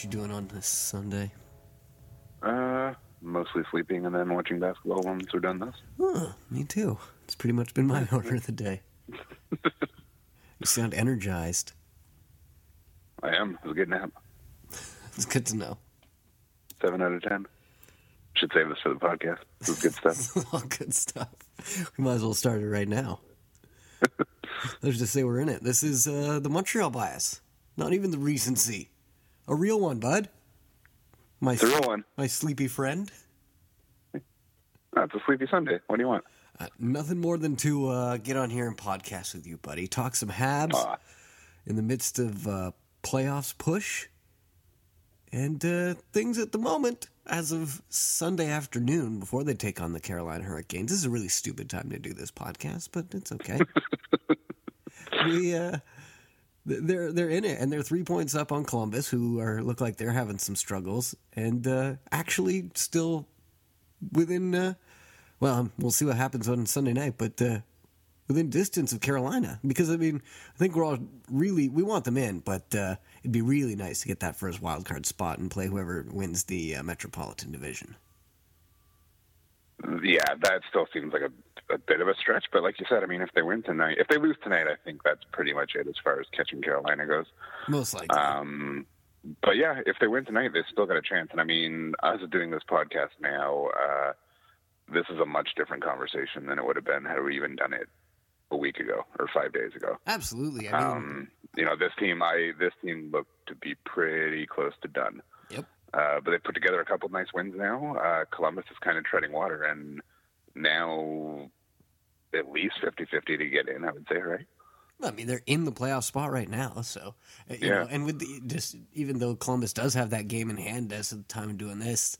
What you doing on this Sunday? Mostly sleeping and then watching basketball once we're done this. Oh, me too. It's pretty much been my order of the day. You sound energized. I am. It was a good nap. It's good to know. 7 out of 10. Should save this for the podcast. This is good stuff. All good stuff. We might as well start it right now. Let's just say we're in it. This is the Montreal bias. Not even the recency. A real one, bud. It's a real one. My sleepy friend. Oh, it's a sleepy Sunday. What do you want? Nothing more than to get on here and podcast with you, buddy. Talk some Habs in the midst of playoffs push. And things at the moment, as of Sunday afternoon, before they take on the Carolina Hurricanes. This is a really stupid time to do this podcast, but it's okay. They're in it, and they're 3 points up on Columbus, who look like they're having some struggles, and actually still within. Well, we'll see what happens on Sunday night, but within distance of Carolina, because I mean, I think we're all we want them in, but it'd be really nice to get that first wild card spot and play whoever wins the Metropolitan Division. Yeah, that still seems like a bit of a stretch, but like you said, I mean, if they lose tonight, I think that's pretty much it as far as catching Carolina goes. Most likely. But yeah, if they win tonight, they've still got a chance. And I mean, us doing this podcast now, this is a much different conversation than it would have been had we even done it a week ago or 5 days ago. Absolutely. I mean, this team looked to be pretty close to done. Yep. But they put together a couple of nice wins now. Columbus is kind of treading water, and now at least 50-50 to get in, I would say, right? I mean, they're in the playoff spot right now, so you know. And with even though Columbus does have that game in hand as of the time of doing this,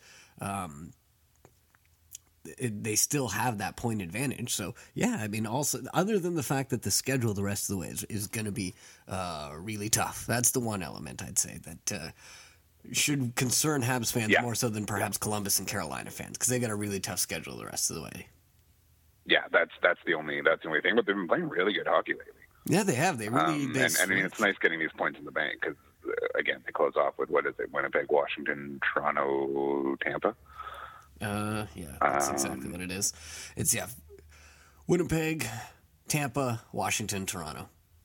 they still have that point advantage. So yeah, I mean, also other than the fact that the schedule the rest of the way is going to be really tough. That's the one element I'd say that should concern Habs fans more so than perhaps Columbus and Carolina fans, because they got a really tough schedule the rest of the way. Yeah, that's the only thing. But they've been playing really good hockey lately. Yeah, they have. They really. And I mean, it's nice getting these points in the bank because again, they close off with Winnipeg, Washington, Toronto, Tampa. Yeah, that's exactly what it is. It's Winnipeg, Tampa, Washington, Toronto.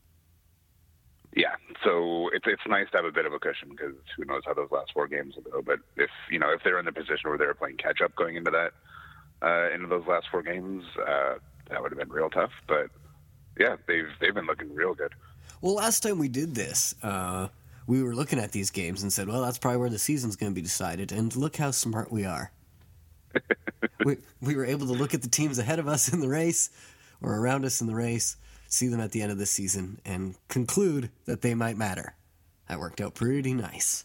Yeah, so it's nice to have a bit of a cushion because who knows how those last 4 games will go. But if they're in the position where they're playing catch up going into those last 4 games, that would have been real tough. But yeah, they've been looking real good. Well, last time we did this, we were looking at these games and said, well, that's probably where the season's going to be decided. And look how smart we are. we were able to look at the teams ahead of us in the race or around us in the race, see them at the end of the season, and conclude that they might matter. That worked out pretty nice.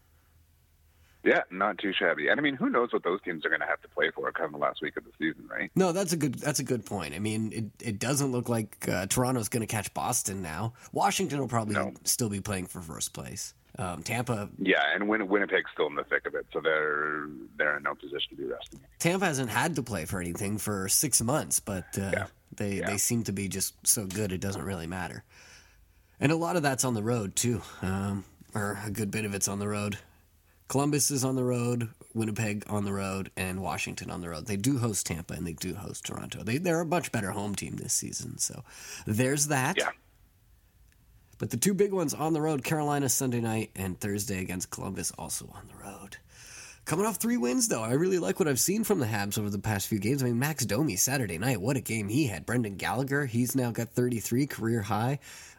Yeah, not too shabby. And I mean, who knows what those teams are going to have to play for come the last week of the season, right? No, that's a good point. I mean, it doesn't look like Toronto's going to catch Boston now. Washington will probably still be playing for first place. Tampa. Yeah, and Winnipeg's still in the thick of it, so they're in no position to be resting. Tampa hasn't had to play for anything for 6 months, but they seem to be just so good it doesn't really matter. And a lot of that's on the road too, or a good bit of it's on the road. Columbus is on the road, Winnipeg on the road, and Washington on the road. They do host Tampa and they do host Toronto. They're a much better home team this season, so there's that. Yeah. But the 2 big ones on the road, Carolina Sunday night and Thursday against Columbus, also on the road. Coming off 3 wins, though. I really like what I've seen from the Habs over the past few games. I mean, Max Domi, Saturday night, what a game he had. Brendan Gallagher, he's now got 33, career high.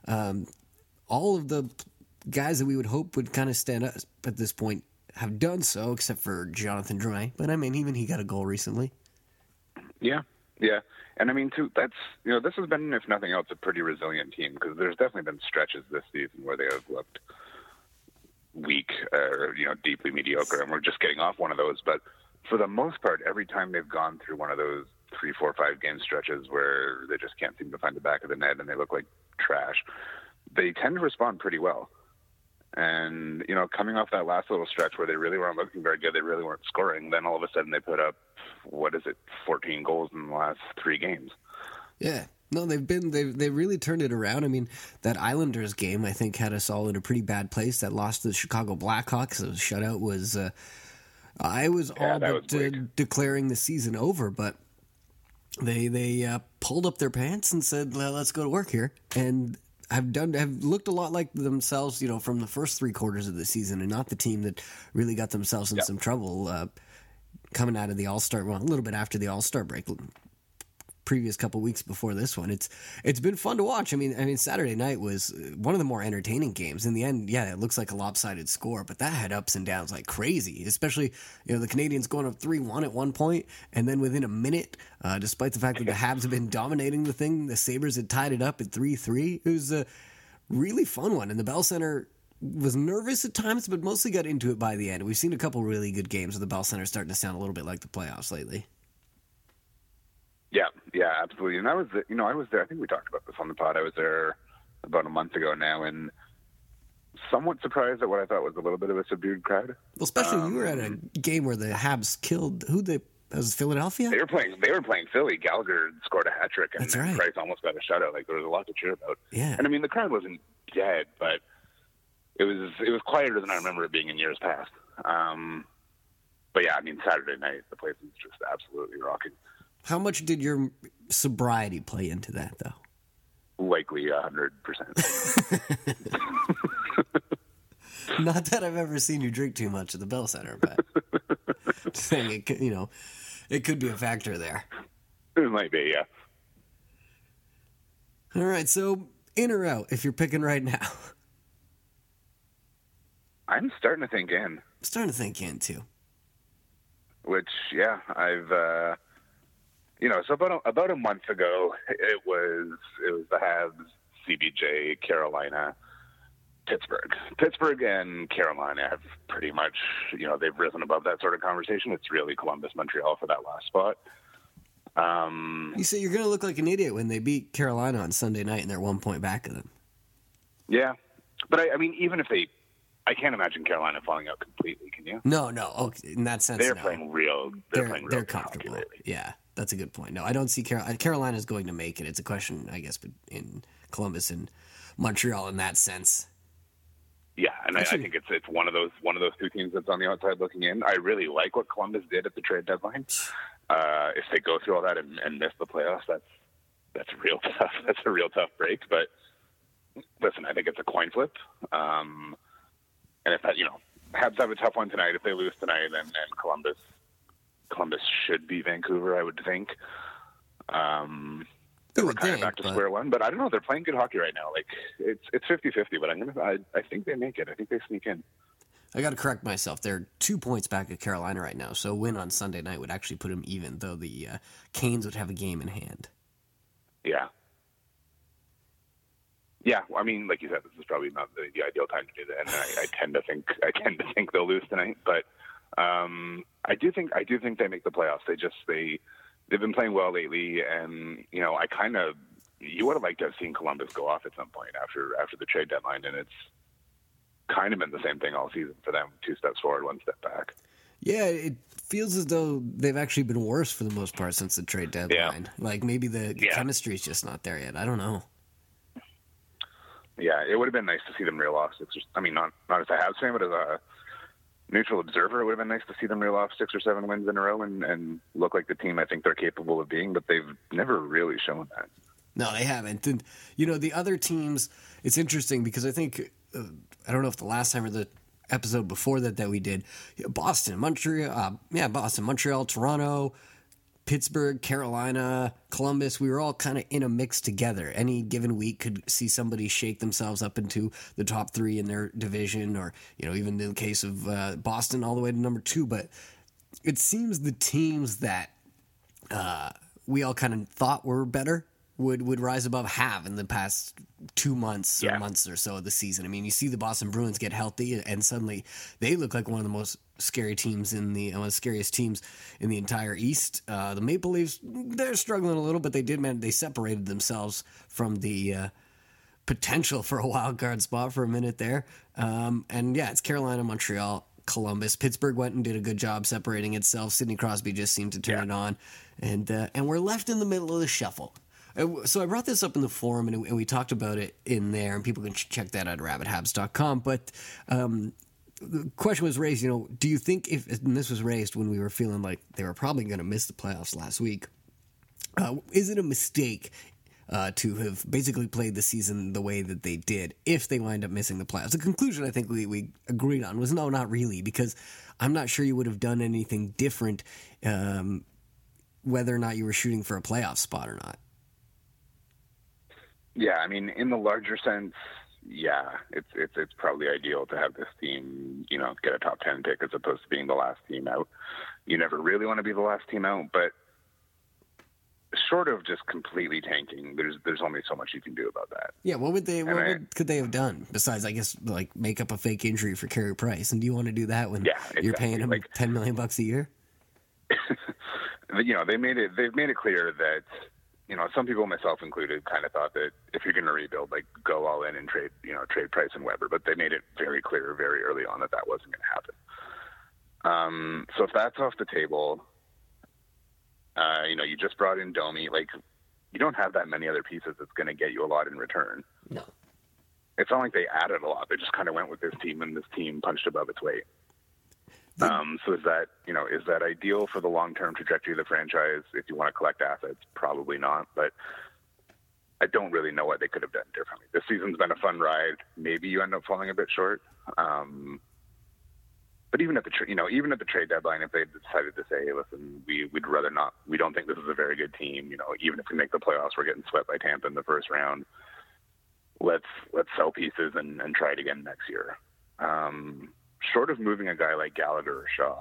All of the guys that we would hope would kind of stand up at this point have done so, except for Jonathan Drouin. But, I mean, even he got a goal recently. Yeah. And I mean, too, that's, this has been, if nothing else, a pretty resilient team because there's definitely been stretches this season where they have looked weak or, deeply mediocre, and we're just getting off one of those. But for the most part, every time they've gone through one of those 3, 4, 5 game stretches where they just can't seem to find the back of the net and they look like trash, they tend to respond pretty well. And, coming off that last little stretch where they really weren't looking very good, they really weren't scoring, then all of a sudden they put up, 14 goals in the last 3 games. Yeah. No, they really turned it around. I mean, that Islanders game I think had us all in a pretty bad place. That loss to the Chicago Blackhawks, the shutout was. I was all but declaring the season over, but they pulled up their pants and said, well, "Let's go to work here." And have looked a lot like themselves, from the first 3 quarters of the season, and not the team that really got themselves in some trouble coming out of the All-Star. Well, a little bit after the All-Star break. Previous couple weeks before this one, it's been fun to watch. I mean, Saturday night was one of the more entertaining games. In the end, yeah, it looks like a lopsided score, but that had ups and downs like crazy. Especially, the Canadians going up 3-1 at one point, and then within a minute, despite the fact that the Habs have been dominating the thing, the Sabres had tied it up at 3-3. It was a really fun one, and the Bell Center was nervous at times, but mostly got into it by the end. We've seen a couple really good games with the Bell Center starting to sound a little bit like the playoffs lately. Yeah, absolutely. And I was there. I think we talked about this on the pod. I was there about a month ago now, and somewhat surprised at what I thought was a little bit of a subdued crowd. Well, especially you were at a game where the Habs killed was Philadelphia? They were playing Philly. Gallagher scored a hat trick, and That's right. Price almost got a shutout. Like, there was a lot to cheer about. Yeah. And I mean, the crowd wasn't dead, but it was quieter than I remember it being in years past. But yeah, I mean, Saturday night the place was just absolutely rocking. How much did your sobriety play into that, though? Likely 100%. Not that I've ever seen you drink too much at the Bell Center, but saying it could be a factor there. It might be, yeah. All right, so in or out, if you're picking right now? I'm starting to think in. I'm starting to think in, too. Which, yeah, I've... so about a month ago, it was the Habs, CBJ, Carolina, Pittsburgh and Carolina have pretty much, they've risen above that sort of conversation. It's really Columbus, Montreal for that last spot. You say you're going to look like an idiot when they beat Carolina on Sunday night and they're 1 point back of them. Yeah, but I mean, even if I can't imagine Carolina falling out completely. Can you? No. Okay, in that sense, they're playing real. They're comfortable. Yeah. That's a good point. No, I don't see Carolina's going to make it. It's a question, I guess, in Columbus and Montreal in that sense. Yeah, and I think it's one of those 2 teams that's on the outside looking in. I really like what Columbus did at the trade deadline. If they go through all that and miss the playoffs, that's real tough. That's a real tough break. But listen, I think it's a coin flip. And if that, Habs have a tough one tonight. If they lose tonight, then Columbus should beat Vancouver, I would think. We're kind of back to square one, but I don't know. They're playing good hockey right now. Like, it's 50-50, but I think they make it. I think they sneak in. I got to correct myself. They're 2 points back at Carolina right now, so a win on Sunday night would actually put them even, though the Canes would have a game in hand. Yeah. Yeah, well, I mean, like you said, this is probably not the ideal time to do that, and I tend to think they'll lose tonight, but I do think they make the playoffs. They've been playing well lately, and you would have liked to have seen Columbus go off at some point after the trade deadline, and it's kind of been the same thing all season for them: 2 steps forward, 1 step back. Yeah, it feels as though they've actually been worse for the most part since the trade deadline. Yeah. Like maybe the chemistry is just not there yet. I don't know. Yeah, it would have been nice to see them reel off 6 or... I mean, not as a Habs fan, but as a neutral observer, it would have been nice to see them reel off 6 or 7 wins in a row and look like the team I think they're capable of being, but they've never really shown that. No, they haven't. And, the other teams, it's interesting because I think, I don't know if the last time or the episode before that we did, Boston, Montreal, Toronto, Pittsburgh, Carolina, Columbus, we were all kind of in a mix together. Any given week could see somebody shake themselves up into the top 3 in their division, or, even in the case of Boston, all the way to number 2. But it seems the teams that we all kind of thought were better would rise above have in the past 2 months or months or so of the season. I mean, you see the Boston Bruins get healthy, and suddenly they look like one of the most scary teams scariest teams in the entire East. The Maple Leafs, they're struggling a little, but they separated themselves from the potential for a wild card spot for a minute there. And yeah, it's Carolina, Montreal, Columbus. Pittsburgh went and did a good job separating itself. Sidney Crosby just seemed to turn it on, and we're left in the middle of the shuffle. So I brought this up in the forum, and we talked about it in there, and people can check that at rabbithabs.com. But the question was raised, do you think and this was raised when we were feeling like they were probably going to miss the playoffs last week, is it a mistake to have basically played the season the way that they did if they wind up missing the playoffs? The conclusion I think we agreed on was no, not really, because I'm not sure you would have done anything different whether or not you were shooting for a playoff spot or not. Yeah, I mean, in the larger sense, yeah, it's probably ideal to have this team, get a top 10 pick as opposed to being the last team out. You never really want to be the last team out, but short of just completely tanking, there's only so much you can do about that. Yeah, what could they have done besides, I guess, like make up a fake injury for Carey Price? And do you want to do that when you're paying him like $10 million a year? They've made it clear that, some people, myself included, kind of thought that if you're going to rebuild, like go all in and trade Price and Weber, but they made it very clear very early on that wasn't going to happen. So if that's off the table, you just brought in Domi. Like, you don't have that many other pieces that's going to get you a lot in return. No. It's not like they added a lot. They just kind of went with this team, and this team punched above its weight. So is that ideal for the long-term trajectory of the franchise? If you want to collect assets, probably not. But I don't really know what they could have done differently. This season's been a fun ride. Maybe you end up falling a bit short. But even at the trade deadline, if they decided to say, hey, listen, we'd rather not, we don't think this is a very good team. Even if we make the playoffs, we're getting swept by Tampa in the first round. Let's sell pieces and try it again next year. Short of moving a guy like Gallagher or Shaw,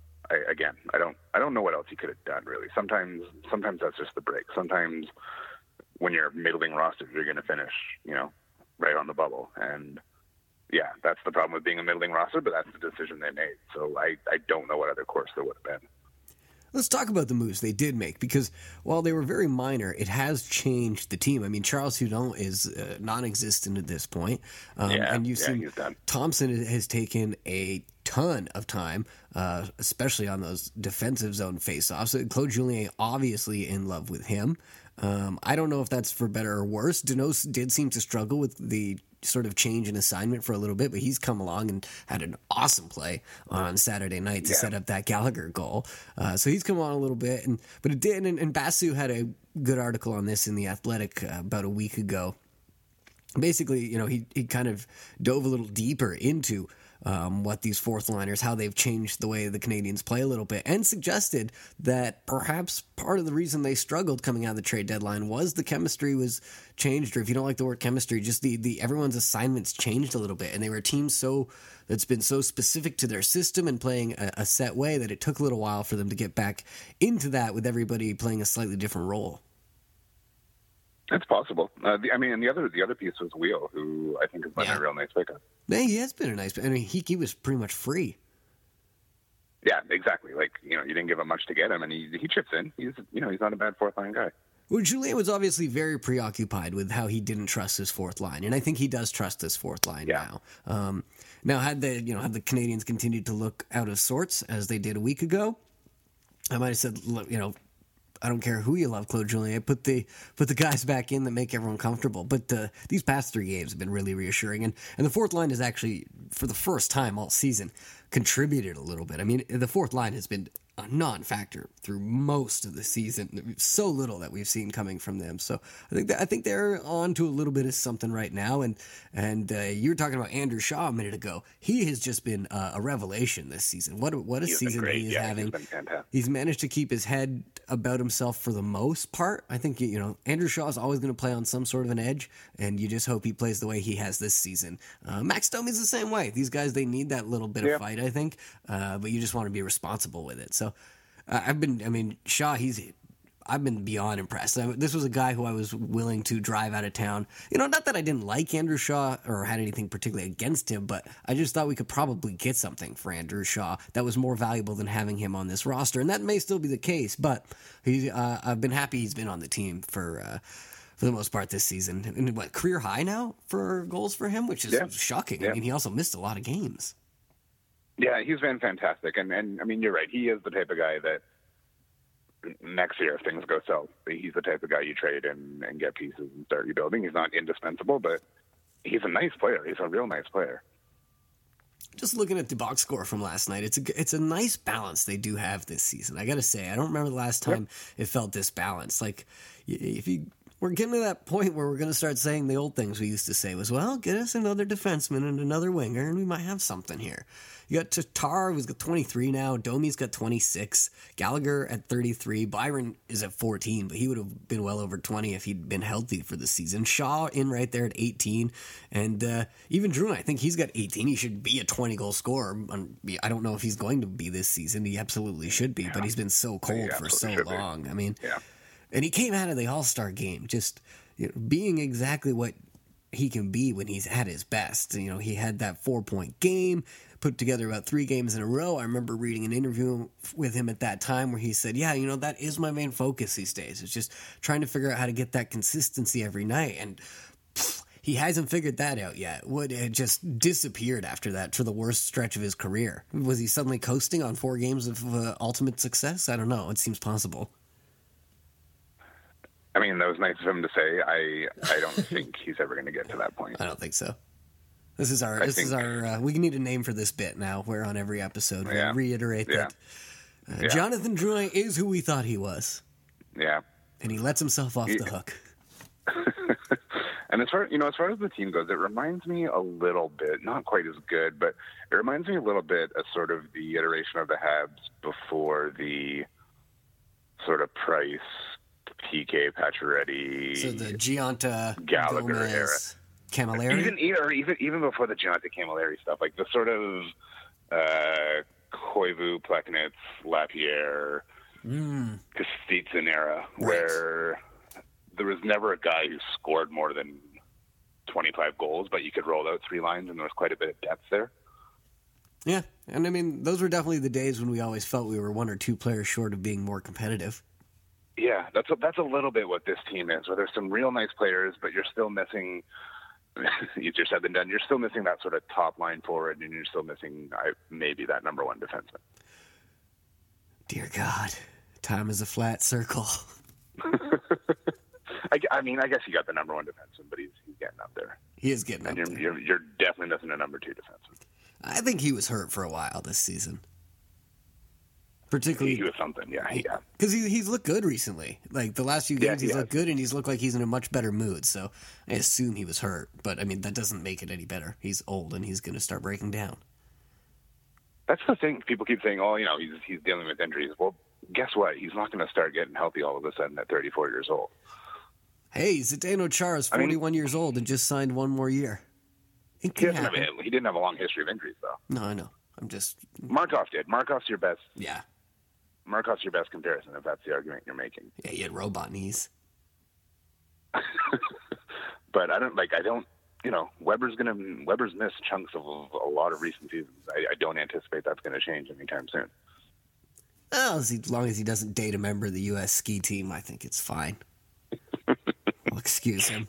I don't know what else he could have done really. Sometimes that's just the break. Sometimes when you're middling roster, you're going to finish, right on the bubble. And yeah, that's the problem with being a middling roster, but that's the decision they made. So I don't know what other course there would have been. Let's talk about the moves they did make, because while they were very minor, it has changed the team. I mean, Charles Hudon is non-existent at this point. And you've seen Thompson has taken a ton of time, especially on those defensive zone faceoffs. Claude Julien obviously in love with him. I don't know if that's for better or worse. Danault did seem to struggle with the sort of change in assignment for a little bit, but he's come along and had an awesome play on Saturday night to set up that Gallagher goal. So he's come on a little bit, but it did. And Basu had a good article on this in The Athletic about a week ago. Basically, he kind of dove a little deeper into what these fourth liners, how they've changed the way the Canadiens play a little bit, and suggested that perhaps part of the reason they struggled coming out of the trade deadline was the chemistry was changed, or if you don't like the word chemistry, just the everyone's assignments changed a little bit, and they were a team that's been so specific to their system and playing a set way that it took a little while for them to get back into that with everybody playing a slightly different role. It's possible. The other piece was Wheel, who I think has been a real nice pickup. Yeah, he has been a nice. I mean, he was pretty much free. Yeah, exactly. Like, you didn't give him much to get him, and he chips in. He's not a bad fourth line guy. Well, Julien was obviously very preoccupied with how he didn't trust his fourth line, and I think he does trust this fourth line now. Now, had the Canadiens continued to look out of sorts as they did a week ago, I might have said, I don't care who you love, Claude Julien. Put the guys back in that make everyone comfortable. But these past 3 games have been really reassuring, and the fourth line has actually, for the first time all season, contributed a little bit. I mean, the fourth line has been a non-factor through most of the season. So little that we've seen coming from them. So I think they're on to a little bit of something right now. And you were talking about Andrew Shaw a minute ago. He has just been a revelation this season. What a season he is having. He's managed to keep his head about himself for the most part. I think Andrew Shaw is always going to play on some sort of an edge, and you just hope he plays the way he has this season. Max Domi's the same way. These guys, they need that little bit of fight, I think, but you just want to be responsible with it. So Shaw, I've been beyond impressed. This was a guy who I was willing to drive out of town. Not that I didn't like Andrew Shaw or had anything particularly against him, but I just thought we could probably get something for Andrew Shaw that was more valuable than having him on this roster. And that may still be the case, but I've been happy he's been on the team for the most part this season. And career high now for goals for him, which is shocking. Yeah. I mean, he also missed a lot of games. Yeah, he's been fantastic. And I mean, you're right. He is the type of guy that next year if things go south, he's the type of guy you trade and get pieces and start rebuilding. He's not indispensable, but he's a nice player. He's a real nice player. Just looking at the box score from last night, it's a nice balance they do have this season. I got to say, I don't remember the last time it felt this balanced. Like, we're getting to that point where we're going to start saying the old things we used to say was, well, get us another defenseman and another winger, and we might have something here. You got Tatar, who's got 23 now. Domi's got 26. Gallagher at 33. Byron is at 14, but he would have been well over 20 if he'd been healthy for the season. Shaw in right there at 18. And even Drew, I think he's got 18. He should be a 20-goal scorer. I don't know if he's going to be this season. He absolutely should be, but he's been so cold for so long. I mean, and he came out of the All-Star game just being exactly what he can be when he's at his best. He had that 4-point game, put together about 3 games in a row. I remember reading an interview with him at that time where he said, that is my main focus these days. It's just trying to figure out how to get that consistency every night. And he hasn't figured that out yet. It just disappeared after that for the worst stretch of his career. Was he suddenly coasting on 4 games of ultimate success? I don't know. It seems possible. I mean, that was nice of him to say. I don't think he's ever going to get to that point. I don't think so. This is our. We need a name for this bit now. Where on every episode we reiterate that Jonathan Drouin is who we thought he was. Yeah, and he lets himself off the hook. And as far as the team goes, it reminds me a little bit, not quite as good, but it reminds me a little bit of sort of the iteration of the Habs before the sort of Price, PK, Pacioretty, so the Gionta, Gallagher Gomez, era. Camilleri? Even before the Gionta Camilleri stuff, like the sort of Koivu, Pleknitz, Lapierre, Kostitsyn era, where there was never a guy who scored more than 25 goals, but you could roll out 3 lines and there was quite a bit of depth there. Yeah, and I mean, those were definitely the days when we always felt we were 1 or 2 players short of being more competitive. Yeah, that's a little bit what this team is, where there's some real nice players, but you're still missing, easier said than done, you're still missing that sort of top line forward, and you're still missing maybe that number 1 defenseman. Dear God, time is a flat circle. I mean, I guess you got the number 1 defenseman, but he's getting up there. He is getting up there. You're definitely missing a number 2 defenseman. I think he was hurt for a while this season. Particularly, he was something, yeah. Because he's looked good recently. Like, the last few games, he's looked good, and he's looked like he's in a much better mood. So I assume he was hurt. But, I mean, that doesn't make it any better. He's old, and he's going to start breaking down. That's the thing. People keep saying, he's dealing with injuries. Well, guess what? He's not going to start getting healthy all of a sudden at 34 years old. Hey, Zdeno Chara is 41 years old and just signed 1 more year. He didn't have a long history of injuries, though. No, I know. I'm just... Markov did. Markov's your best... Yeah. Markov's your best comparison, if that's the argument you're making. Yeah, he had robot knees. But Weber's missed chunks of a lot of recent seasons. I don't anticipate that's going to change anytime soon. Well, as long as he doesn't date a member of the U.S. ski team, I think it's fine. I'll excuse him.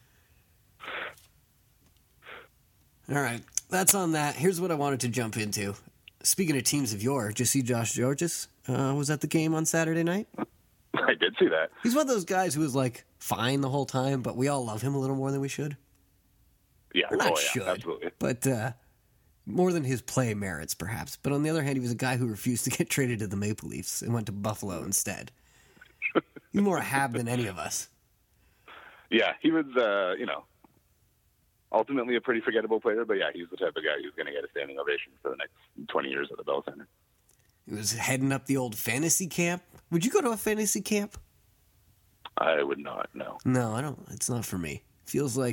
All right, that's on that. Here's what I wanted to jump into. Speaking of teams of yore, did you see Josh Georges? Was at the game on Saturday night? I did see that. He's one of those guys who was, like, fine the whole time, but we all love him a little more than we should. Yeah, should, absolutely. But more than his play merits, perhaps. But on the other hand, he was a guy who refused to get traded to the Maple Leafs and went to Buffalo instead. He's more a Hab than any of us. Yeah, he was, ultimately a pretty forgettable player, but yeah, he's the type of guy who's going to get a standing ovation for the next 20 years at the Bell Center. He was heading up the old fantasy camp. Would you go to a fantasy camp? I would not, no. No, I don't. It's not for me. Feels like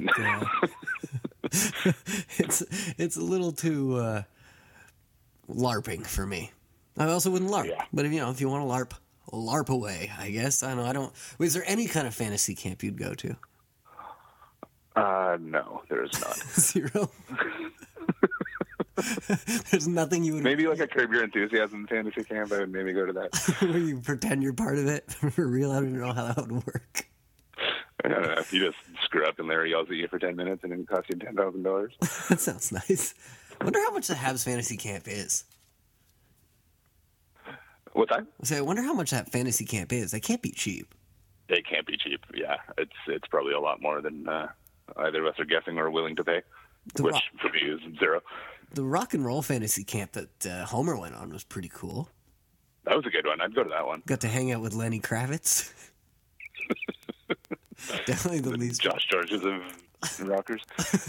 it's a little too LARPing for me. I also wouldn't LARP, but if you want to LARP away, I guess. I don't. Is there any kind of fantasy camp you'd go to? No, there is not. 0? There's nothing you would... Maybe like a Curb Your Enthusiasm fantasy camp, I would maybe go to that. Where you pretend you're part of it? For real, I don't know how that would work. I don't know. If you just screw up and Larry yells at you for 10 minutes and it costs you $10,000. That sounds nice. I wonder how much the Habs fantasy camp is. What's that? So I wonder how much that fantasy camp is. They can't be cheap. It can't be cheap. Yeah, it's probably a lot more than either of us are guessing or willing to pay, which for me is zero. The rock and roll fantasy camp that Homer went on was pretty cool. That was a good one. I'd go to that one. Got to hang out with Lenny Kravitz. Definitely the least. Josh Georges of rockers.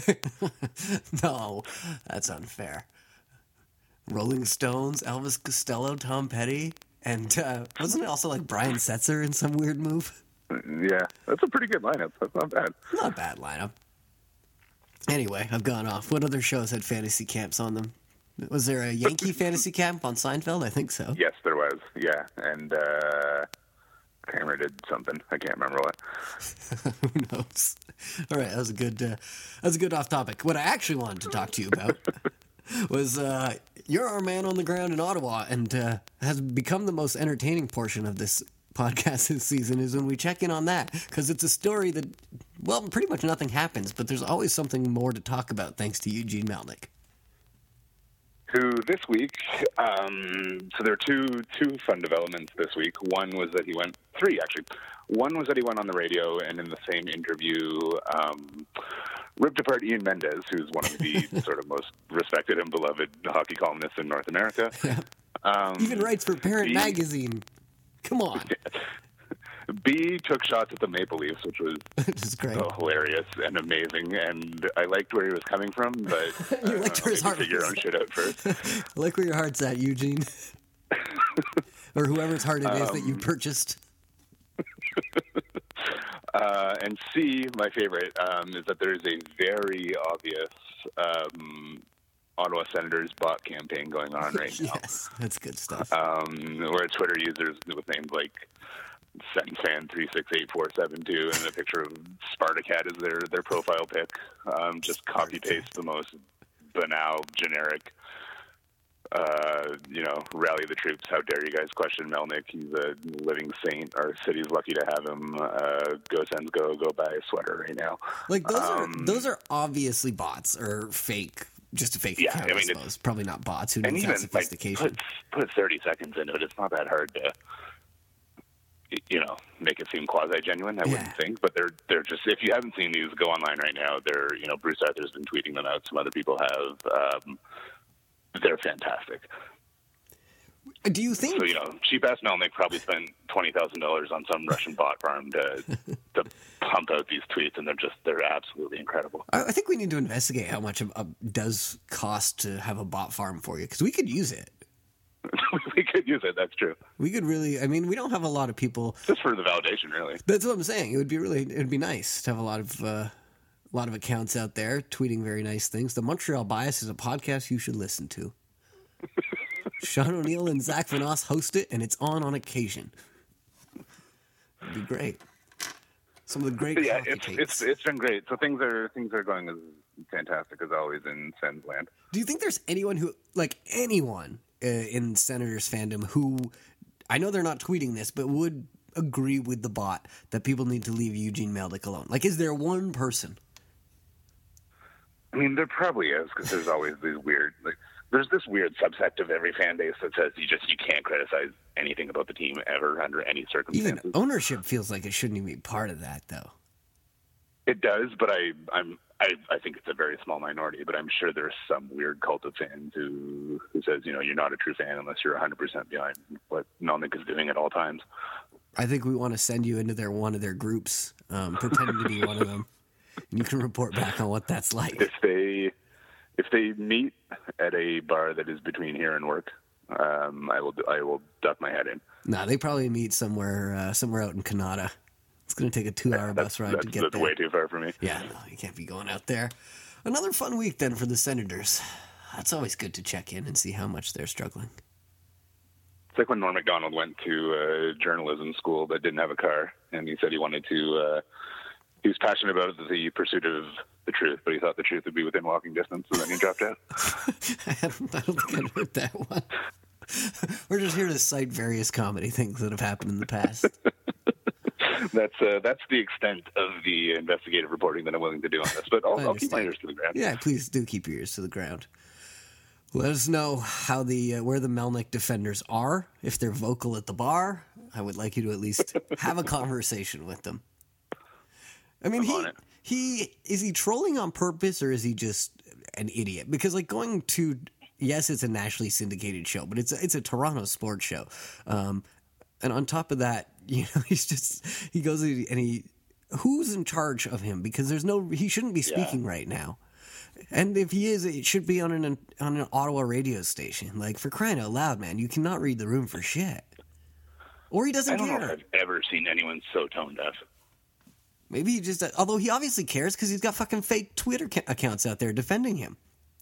No, that's unfair. Rolling Stones, Elvis Costello, Tom Petty, and wasn't it also like Brian Setzer in some weird move? Yeah, that's a pretty good lineup. That's not bad. Not a bad lineup. Anyway, I've gone off. What other shows had fantasy camps on them? Was there a Yankee fantasy camp on Seinfeld? I think so. Yes, there was. Yeah, and Kramer did something. I can't remember what. Who knows? All right, that was a good off topic. What I actually wanted to talk to you about was you're our man on the ground in Ottawa, and has become the most entertaining portion of this podcast this season is when we check in on that, because it's a story that, well, pretty much nothing happens, but there's always something more to talk about thanks to Eugene Melnyk. Who this week, so there are two fun developments this week. One was that he went, three actually. One was that he went on the radio and in the same interview ripped apart Ian Mendes, who's one of the sort of most respected and beloved hockey columnists in North America. Yeah. Even writes for Parent Magazine. Come on. B took shots at the Maple Leafs, which was great. Hilarious and amazing, and I liked where he was coming from, but you liked where his heart figure your own shit out first. I like where your heart's at, Eugene. Or whoever's heart it is that you purchased. And C, my favorite, is that there's a very obvious Ottawa Senators bot campaign going on right now. Yes, that's good stuff. Where Twitter users with names like SenFan368472 and a picture of Spartacat as their profile pic. Just copy paste the most banal, generic, rally the troops. How dare you guys question Melnyk? He's a living saint. Our city's lucky to have him. Go Sens, go buy a sweater right now. Like those are obviously bots or fake. Just a fake account, I suppose. Probably not bots. Who needs that sophistication? Put 30 seconds into it. It's not that hard to, make it seem quasi-genuine, I wouldn't think. But they're just, if you haven't seen these, go online right now. Bruce Arthur's been tweeting them out. Some other people have. They're fantastic. Do you think? So, cheap-ass Melnyk probably spent $20,000 on some Russian bot farm to pump out these tweets, and they're absolutely incredible. I think we need to investigate how much it does cost to have a bot farm for you, because we could use it. We could use it, that's true. We could really, we don't have a lot of people. Just for the validation, really. That's what I'm saying. It would be nice to have a lot of accounts out there tweeting very nice things. The Montreal Bias is a podcast you should listen to. Sean O'Neill and Zach Vanoss host it, and it's on occasion. It'd be great. Some of the great. Yeah, it's been great. So things are going as fantastic as always in Sens land. Do you think there's anyone in Senators fandom who, I know they're not tweeting this, but would agree with the bot that people need to leave Eugene Melnyk alone? Like, is there one person? There probably is, because there's always these weird, there's this weird subsect of every fan base that says you can't criticize anything about the team ever under any circumstances. Even ownership feels like it shouldn't even be part of that, though. It does, but I think it's a very small minority. But I'm sure there's some weird cult of fans who says you're not a true fan unless you're 100% behind what Melnyk is doing at all times. I think we want to send you into one of their groups, pretending to be one of them. And you can report back on what that's like. If they meet at a bar that is between here and work, I will duck my head in. Nah, they probably meet somewhere out in Canada. It's going to take a 2-hour bus ride to get there. That's way too far for me. Yeah, no, you can't be going out there. Another fun week then for the Senators. That's always good to check in and see how much they're struggling. It's like when Norm Macdonald went to journalism school but didn't have a car, and he said he wanted to. He was passionate about the pursuit of the truth, but he thought the truth would be within walking distance, and then he dropped out. I don't think I've heard that one. We're just here to cite various comedy things that have happened in the past. That's the extent of the investigative reporting that I'm willing to do on this, but I'll keep my ears to the ground. Yeah, please do keep your ears to the ground. Let us know how where the Melnick defenders are. If they're vocal at the bar, I would like you to at least have a conversation with them. I mean, is he trolling on purpose, or is he just an idiot? Because going to, yes, it's a nationally syndicated show, but it's a Toronto sports show, and on top of that, he goes and who's in charge of him? Because he shouldn't be speaking right now. And if he is, it should be on an Ottawa radio station. For crying out loud, man, you cannot read the room for shit. Or he doesn't care. I don't know if I've ever seen anyone so tone deaf. Maybe he just, although he obviously cares because he's got fucking fake Twitter accounts out there defending him.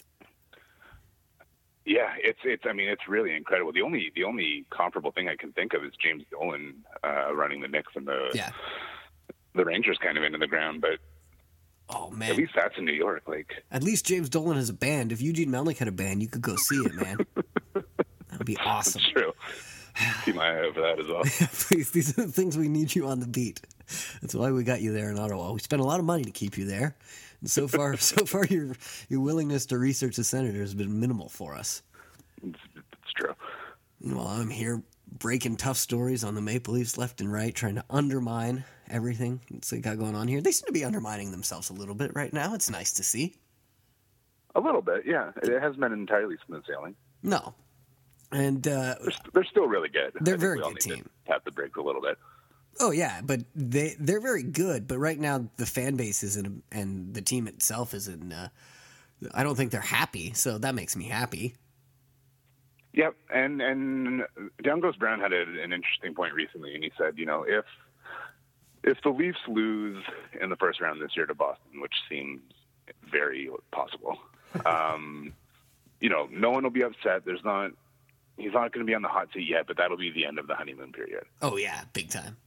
Yeah, it's really incredible. The only comparable thing I can think of is James Dolan running the Knicks and the Rangers kind of into the ground, but oh man, at least that's in New York. At least James Dolan has a band. If Eugene Melnick had a band, you could go see it, man. That would be awesome. That's true. Keep my eye out for that as well. Please, these are the things we need you on the beat. That's why we got you there in Ottawa. We spent a lot of money to keep you there, and so far, your willingness to research the Senator has been minimal for us. It's true. Well, I'm here breaking tough stories on the Maple Leafs left and right, trying to undermine everything that's got going on here. They seem to be undermining themselves a little bit right now. It's nice to see. A little bit, yeah. It hasn't been entirely smooth sailing. No. And they're still really good. They're a very good team. To tap the brakes a little bit. Oh yeah, but they're very good. But right now the fan base isn't, and the team itself isn't. I don't think they're happy, so that makes me happy. Yep, and Down Goes Brown had an interesting point recently, and he said, if the Leafs lose in the first round this year to Boston, which seems very possible, no one will be upset. He's not going to be on the hot seat yet, but that'll be the end of the honeymoon period. Oh yeah, big time.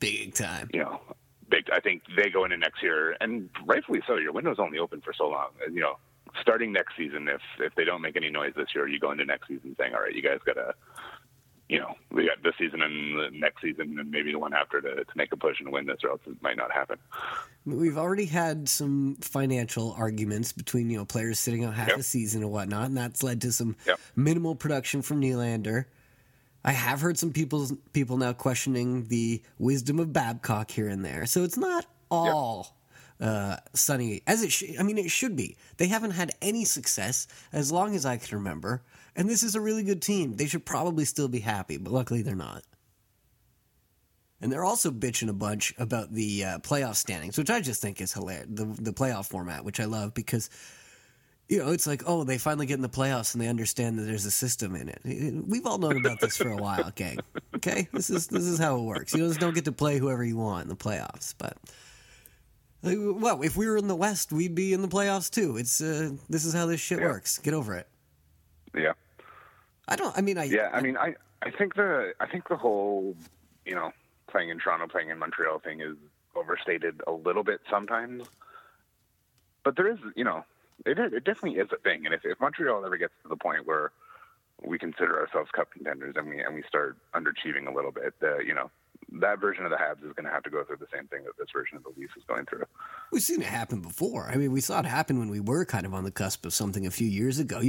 I think they go into next year, and rightfully so. Your window's only open for so long. Starting next season, if they don't make any noise this year, you go into next season saying, all right, you guys got to, we got this season and the next season and maybe the one after to make a push and win this, or else it might not happen. We've already had some financial arguments between, players sitting out half a season and whatnot, and that's led to some minimal production from Nylander. I have heard some people now questioning the wisdom of Babcock here and there. So it's not all sunny as it should. I mean, it should be. They haven't had any success as long as I can remember, and this is a really good team. They should probably still be happy, but luckily they're not. And they're also bitching a bunch about the playoff standings, which I just think is hilarious. The playoff format, which I love because, it's like, oh, they finally get in the playoffs and they understand that there's a system in it. We've all known about this for a while, gang. Okay, this is how it works. You just don't get to play whoever you want in the playoffs. But well, if we were in the West, we'd be in the playoffs too. It's this is how this shit works. Get over it. Yeah. I think the whole playing in Toronto, playing in Montreal thing is overstated a little bit sometimes. But there is, it definitely is a thing. And if Montreal ever gets to the point where we consider ourselves cup contenders and we start underachieving a little bit, that version of the Habs is going to have to go through the same thing that this version of the Leafs is going through. We've seen it happen before. I mean, we saw it happen when we were kind of on the cusp of something a few years ago.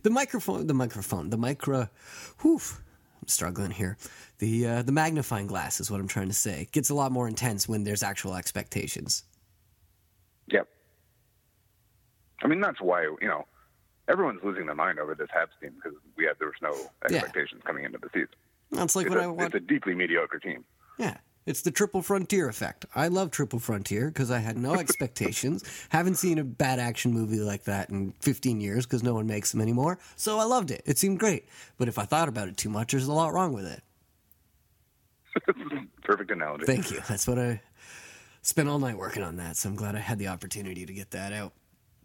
I'm struggling here. The magnifying glass is what I'm trying to say. It gets a lot more intense when there's actual expectations. Yep. I mean, that's why, everyone's losing their mind over this Habs team because there was no expectations coming into the season. That's like it's a deeply mediocre team. Yeah. It's the Triple Frontier effect. I love Triple Frontier because I had no expectations. Haven't seen a bad action movie like that in 15 years because no one makes them anymore. So I loved it. It seemed great. But if I thought about it too much, there's a lot wrong with it. Perfect analogy. Thank you. That's what I spent all night working on that. So I'm glad I had the opportunity to get that out.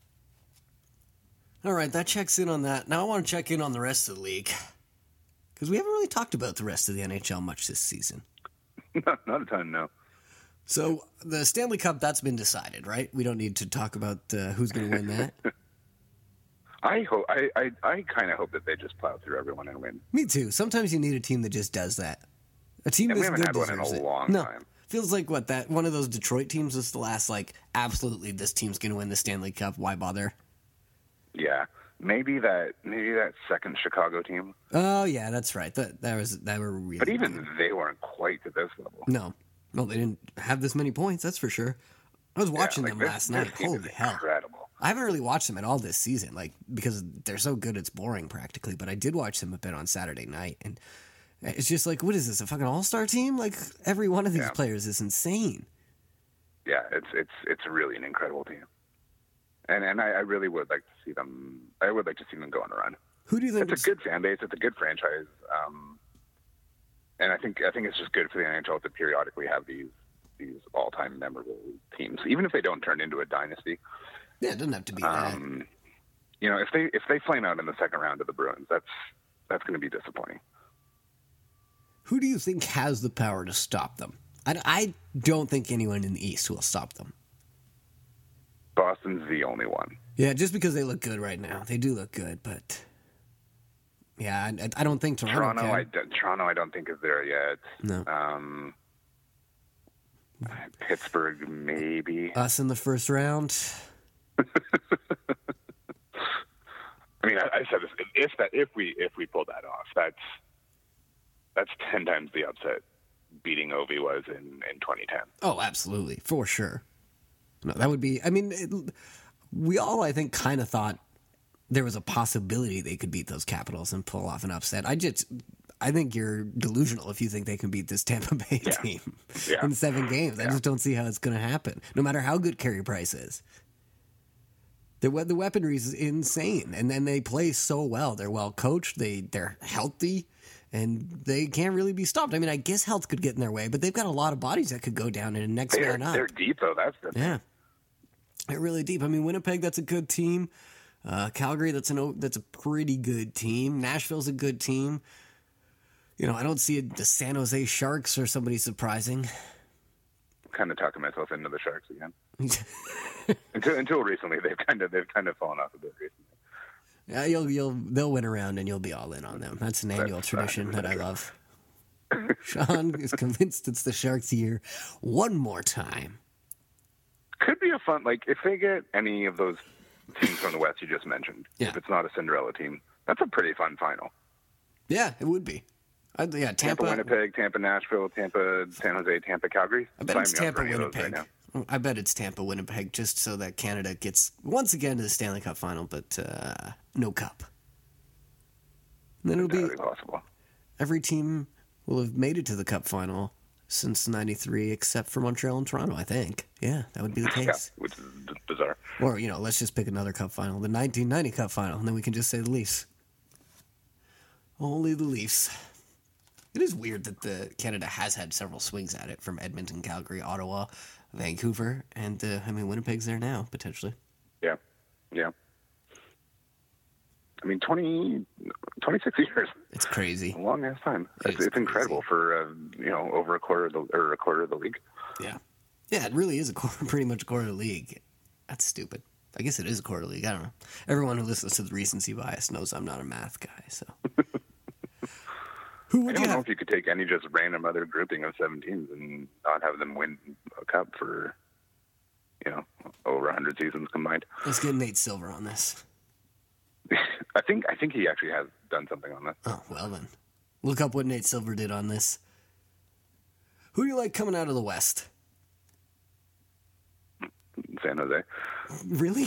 All right, that checks in on that. Now I want to check in on the rest of the league because we haven't really talked about the rest of the NHL much this season. Not a ton, no. So the Stanley Cup, that's been decided, right? We don't need to talk about who's going to win that. I kind of hope that they just plow through everyone and win. Me too. Sometimes you need a team that just does that. A team and that's we haven't good had one in a long time. Feels like that one of those Detroit teams was the last, absolutely this team's going to win the Stanley Cup. Why bother? Yeah. maybe that second Chicago team. Oh yeah, that's right. That were really. But even good. they weren't quite to this level. No, they didn't have this many points. That's for sure. I was watching them last night. Holy hell! Incredible. I haven't really watched them at all this season, because they're so good it's boring practically. But I did watch them a bit on Saturday night, and it's just like, what is this? A fucking all-star team? Like every one of these players is insane. Yeah, it's really an incredible team, and I really would like to see them. I would like to see them go on a run. Who do you think? It's a good fan base. It's a good franchise, and I think it's just good for the NHL to periodically have these all-time memorable teams, even if they don't turn into a dynasty. Yeah, it doesn't have to be that. If they flame out in the second round of the Bruins, that's going to be disappointing. Who do you think has the power to stop them? I don't think anyone in the East will stop them. Boston's the only one. Yeah, just because they look good right now. They do look good, but yeah, I don't think Toronto can. Toronto, I don't think is there yet. No. Pittsburgh, maybe. Us in the first round. I mean, I said this, if we pull that off, that's 10 times the upset beating Ovi was in 2010. Oh, absolutely, for sure. No, that would be. I mean, we all, I think, kind of thought there was a possibility they could beat those Capitals and pull off an upset. I think you're delusional if you think they can beat this Tampa Bay team in 7 games. I just don't see how it's going to happen, no matter how good Carey Price is. The weaponry is insane, and then they play so well. They're well coached. They're healthy, and they can't really be stopped. I mean, I guess health could get in their way, but they've got a lot of bodies that could go down and next man up. They're deep, though. That's the thing. Yeah, they're really deep. I mean, Winnipeg, that's a good team. Calgary, that's a pretty good team. Nashville's a good team. I don't see the San Jose Sharks or somebody surprising. Kind of talking myself into the Sharks again. until recently, they've kind of fallen off a bit recently. Yeah, they'll win around and you'll be all in on them. That's an annual tradition that I love. Sean is convinced it's the Sharks' year one more time. Could be a fun, if they get any of those teams from the West you just mentioned. Yeah. If it's not a Cinderella team, that's a pretty fun final. Yeah, it would be. Tampa, Winnipeg, Tampa, Nashville, Tampa, San Jose, Tampa, Calgary. I bet it's Tampa, Winnipeg. I bet it's Tampa, Winnipeg, just so that Canada gets once again to the Stanley Cup final, but no cup. And then it'll be possible. Every team will have made it to the Cup final since '93, except for Montreal and Toronto. I think. Yeah, that would be the case. Yeah, which is bizarre. Or let's just pick another Cup final, the 1990 Cup final, and then we can just say the Leafs. Only the Leafs. It is weird that Canada has had several swings at it, from Edmonton, Calgary, Ottawa, Vancouver, and Winnipeg's there now, potentially. Yeah. I mean, 26 years. It's crazy. A long ass time. It's incredible for over a quarter of the league. Yeah, it really is pretty much a quarter of the league. That's stupid. I guess it is a quarter of the league. I don't know. Everyone who listens to the recency bias knows I'm not a math guy, so. Who would I don't know if you could take any just random other grouping of 7 teams and not have them win a cup for, over 100 seasons combined. Let's get Nate Silver on this. I think he actually has done something on this. Oh, well then. Look up what Nate Silver did on this. Who do you like coming out of the West? San Jose. Really?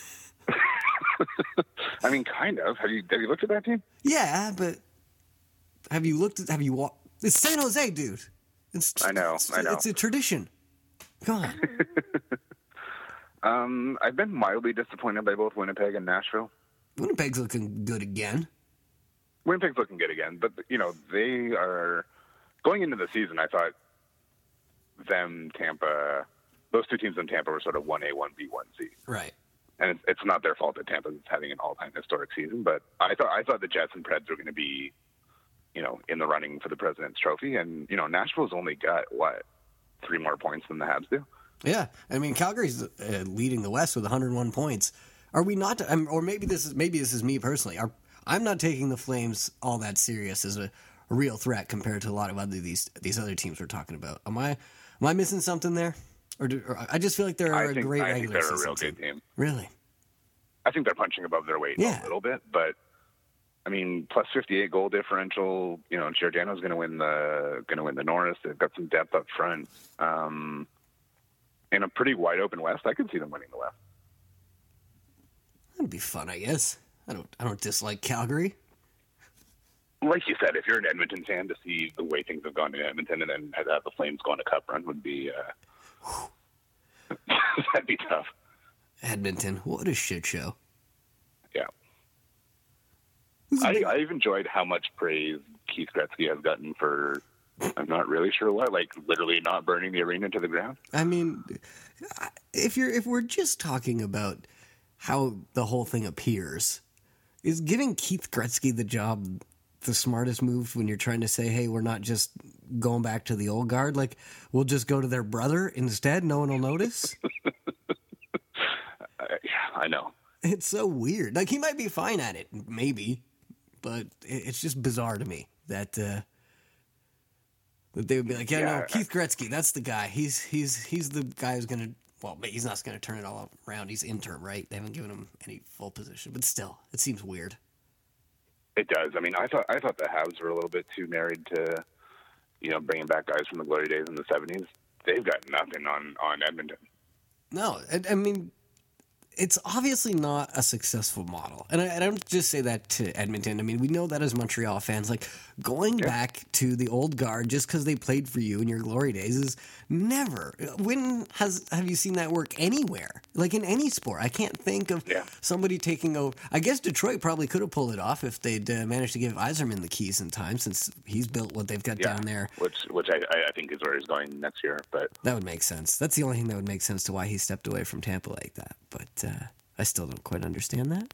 I mean, kind of. Have you looked at that team? Yeah, but have you walked? It's San Jose, dude. I know. It's a tradition. Come on. I've been mildly disappointed by both Winnipeg and Nashville. Winnipeg's looking good again. Winnipeg's looking good again, but they are going into the season. I thought Tampa, those two teams in Tampa were sort of 1A, 1B, 1C. Right. And it's not their fault that Tampa's having an all-time historic season, but I thought the Jets and Preds were going to be, in the running for the President's Trophy, and Nashville's only got 3 more points than the Habs do. Yeah, I mean Calgary's leading the West with 101 points. Are we not? Or maybe this is me personally. I'm not taking the Flames all that serious as a real threat compared to a lot of these other teams we're talking about. Am I missing something there? Or I just feel like they're a great regular season I think they're a real good team. Really? I think they're punching above their weight a little bit, but I mean, plus 58 goal differential. You know, Giordano's going to win the Norris. They've got some depth up front. In a pretty wide open West, I could see them winning the West. That'd be fun, I guess. I don't dislike Calgary. Like you said, if you're an Edmonton fan, to see the way things have gone in Edmonton and then have the Flames go on a cup run would be that'd be tough. Edmonton, what a shit show. Yeah. I've enjoyed how much praise Keith Gretzky has gotten for, I'm not really sure what, like literally not burning the arena to the ground. I mean, if we're just talking about how the whole thing appears, is giving Keith Gretzky the job the smartest move when you're trying to say, hey, we're not just going back to the old guard, like we'll just go to their brother instead, no one will notice? Yeah, I know. It's so weird. Like, he might be fine at it, maybe, but it's just bizarre to me that that they would be like, no, Keith Gretzky, that's the guy. He's the guy who's going to, well, he's not going to turn it all around. He's interim, right? They haven't given him any full position, but still, it seems weird. It does. I mean, I thought the Habs were a little bit too married to, you know, bringing back guys from the glory days in the 70s. They've got nothing on Edmonton. No, I mean, it's obviously not a successful model. And I don't just say that to Edmonton. I mean, we know that as Montreal fans. Like, going back to the old guard just because they played for you in your glory days is never. When have you seen that work anywhere? Like, in any sport? I can't think of somebody taking over. I guess Detroit probably could have pulled it off if they'd managed to give Yzerman the keys in time, since he's built what they've got down there. Which I think is where he's going next year. But that would make sense. That's the only thing that would make sense to why he stepped away from Tampa like that. But I still don't quite understand that.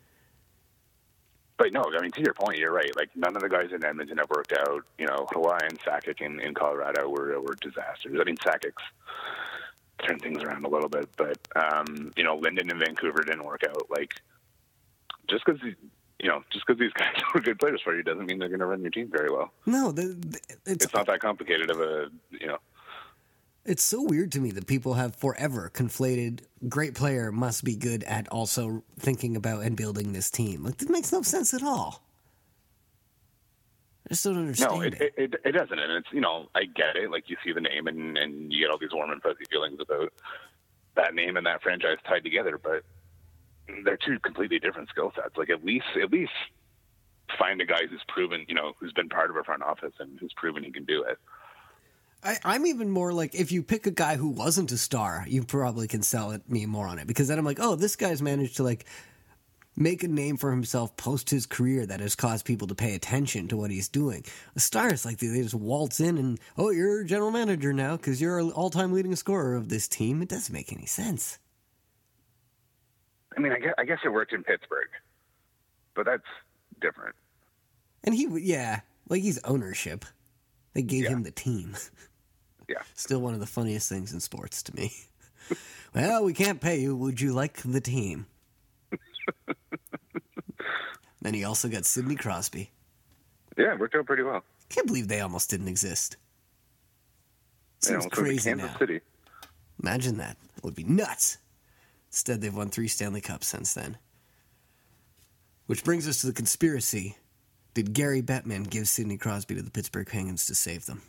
But no, I mean, to your point, you're right. Like, none of the guys in Edmonton have worked out. You know, Hawaii and Sakic in Colorado were disasters. I mean, Sakic's turned things around a little bit, but you know, Linden in Vancouver didn't work out. Like, just because these guys are good players for you doesn't mean they're going to run your team very well. No, it's not that complicated of a, you know. It's so weird to me that people have forever conflated great player must be good at also thinking about and building this team. Like, that makes no sense at all. I just don't understand. No, it doesn't. And it's, you know, I get it. Like, you see the name and you get all these warm and fuzzy feelings about that name and that franchise tied together, but they're two completely different skill sets. Like, at least find a guy who's proven, you know, who's been part of a front office and who's proven he can do it. I'm even more like, if you pick a guy who wasn't a star, you probably can sell me more on it, because then I'm like, oh, this guy's managed to, like, make a name for himself post his career that has caused people to pay attention to what he's doing. A star is like, they just waltz in and, oh, you're general manager now because you're an all-time leading scorer of this team. It doesn't make any sense. I mean, I guess it worked in Pittsburgh, but that's different. And he's ownership. They gave him the team. Yeah. Still one of the funniest things in sports to me. Well, we can't pay you. Would you like the team? Then he also got Sidney Crosby. Yeah, it worked out pretty well. Can't believe they almost didn't exist. Seems crazy Kansas now. City. Imagine that. It would be nuts. Instead, they've won 3 Stanley Cups since then. Which brings us to the conspiracy. Did Gary Bettman give Sidney Crosby to the Pittsburgh Penguins to save them?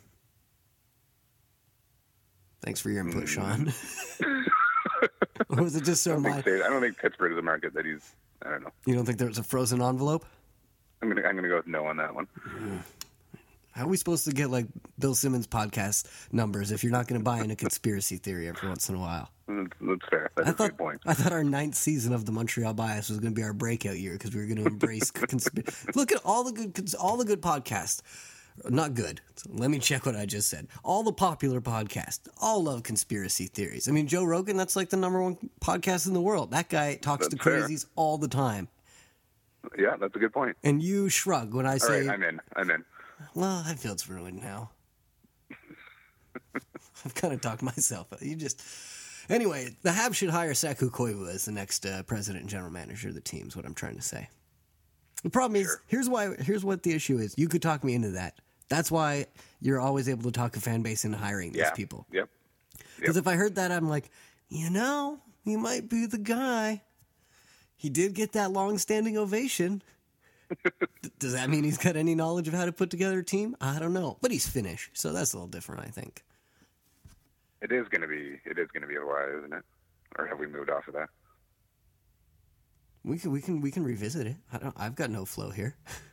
Thanks for your input, Sean. Or was it just so I don't think Pittsburgh is a market that he's, I don't know. You don't think there's a frozen envelope? I'm gonna go with no on that one. How are we supposed to get, like, Bill Simmons podcast numbers if you're not going to buy in a conspiracy theory every once in a while? That's fair. That's a good point. I thought our 9th season of the Montreal Bias was going to be our breakout year because we were going to embrace conspiracy. Look at all the good podcasts. Not good. So let me check what I just said. All the popular podcasts all love conspiracy theories. I mean, Joe Rogan, that's like the #1 podcast in the world. That guy talks to crazies all the time. Yeah, that's a good point. And you shrug when I say... All right, I'm in. Well, I feel it's ruined now. I've kind of talked myself. Anyway, the Habs should hire Saku Koivu as the next president and general manager of the team, is what I'm trying to say. The problem is, here's what the issue is. You could talk me into that. That's why you're always able to talk a fan base into hiring these people. Yep. Because if I heard that, I'm like, you might be the guy. He did get that long-standing ovation. Does that mean he's got any knowledge of how to put together a team? I don't know, but he's Finnish, so that's a little different, I think. It is going to be a while, isn't it? Or have we moved off of that? We can revisit it. I've got no flow here.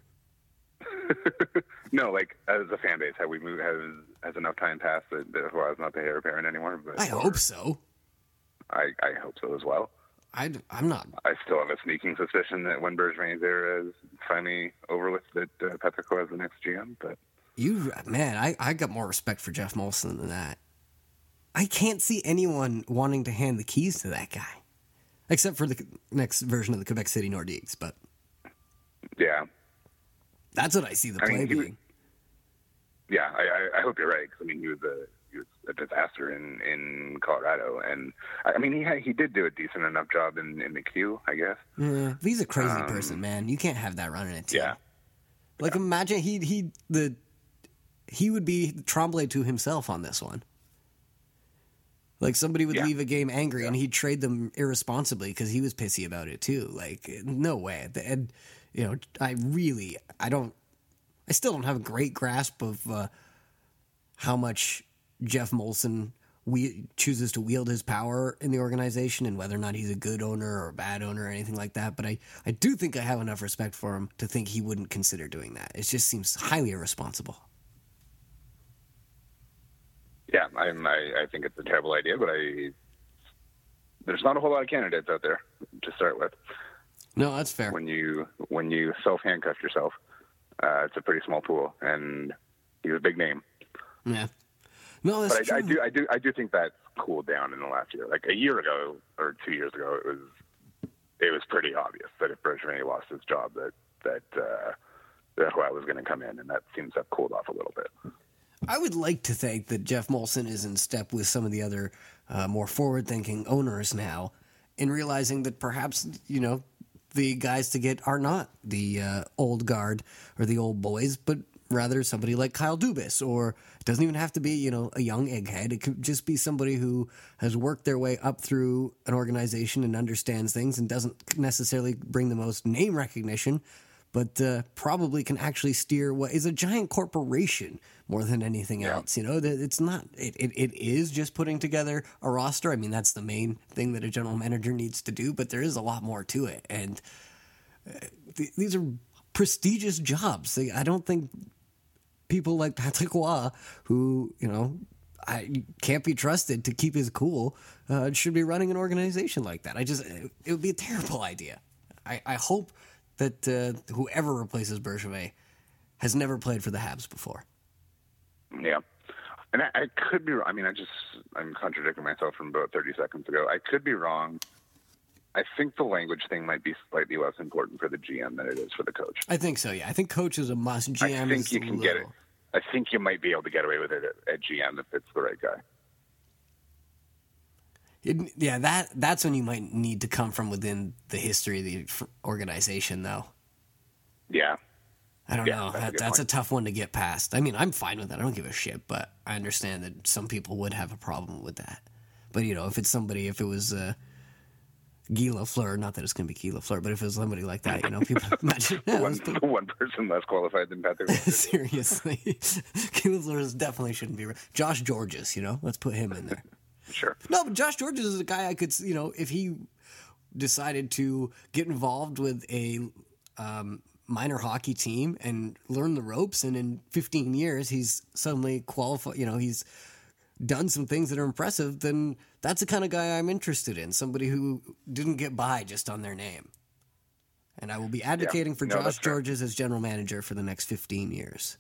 No, like as a fan base, have we moved? Has enough time passed that Hawaii's not the heir apparent anymore? But, I hope so. I hope so as well. I'm not. I still have a sneaking suspicion that when Bergevin's era is finally over with, that Petrico is the next GM. But I got more respect for Jeff Molson than that. I can't see anyone wanting to hand the keys to that guy, except for the next version of the Quebec City Nordiques. But yeah, that's what I see the play being. Yeah, I hope you're right. 'Cause, I mean, he was a disaster in Colorado, and I mean he did do a decent enough job in the Q, I guess. Yeah, he's a crazy person, man. You can't have that running a team. Yeah, like imagine he would be Tremblay to himself on this one. Like somebody would leave a game angry and he'd trade them irresponsibly because he was pissy about it too. Like no way. And you know, I still don't have a great grasp of how much Jeff Molson chooses to wield his power in the organization and whether or not he's a good owner or a bad owner or anything like that. But I do think I have enough respect for him to think he wouldn't consider doing that. It just seems highly irresponsible. Yeah, I think it's a terrible idea, but there's not a whole lot of candidates out there to start with. No, that's fair. When you self-handcuff yourself, it's a pretty small pool, and he's a big name. Yeah. No, that's true. I do think that's cooled down in the last year. Like a year ago or 2 years ago, it was pretty obvious that if Bergevin lost his job, that Hawaii was going to come in, and that seems to have cooled off a little bit. I would like to think that Jeff Molson is in step with some of the other more forward-thinking owners now in realizing that perhaps, you know, the guys to get are not the old guard or the old boys, but rather somebody like Kyle Dubas, or it doesn't even have to be, you know, a young egghead. It could just be somebody who has worked their way up through an organization and understands things and doesn't necessarily bring the most name recognition, but probably can actually steer what is a giant corporation more than anything else. You know, it's not, it is just putting together a roster. I mean, that's the main thing that a general manager needs to do, but there is a lot more to it. And these are prestigious jobs. I don't think people like Patrick Roy, who, you know, can't be trusted to keep his cool, should be running an organization like that. It would be a terrible idea. I hope that whoever replaces Bergevin has never played for the Habs before. Yeah. And I could be wrong. I mean, I'm contradicting myself from about 30 seconds ago. I could be wrong. I think the language thing might be slightly less important for the GM than it is for the coach. I think so, yeah. I think coach is a must. GM I think you can get it. I think you might be able to get away with it at GM if it's the right guy. That's when you might need to come from within the history of the organization, though. Yeah. I don't know. That's a tough one to get past. I mean, I'm fine with that. I don't give a shit, but I understand that some people would have a problem with that. But, you know, if it was Guy Lafleur, not that it's going to be Guy Lafleur, but if it was somebody like that, you know, people imagine. Yeah, one person less qualified than Patrick. Seriously. Guy Lafleur definitely shouldn't be. Josh Georges, you know, let's put him in there. Sure. No, but Josh Georges is a guy I could, you know, if he decided to get involved with a minor hockey team and learn the ropes, and in 15 years he's suddenly qualified, you know, he's done some things that are impressive, then that's the kind of guy I'm interested in, somebody who didn't get by just on their name. And I will be advocating for Josh Georges as general manager for the next 15 years.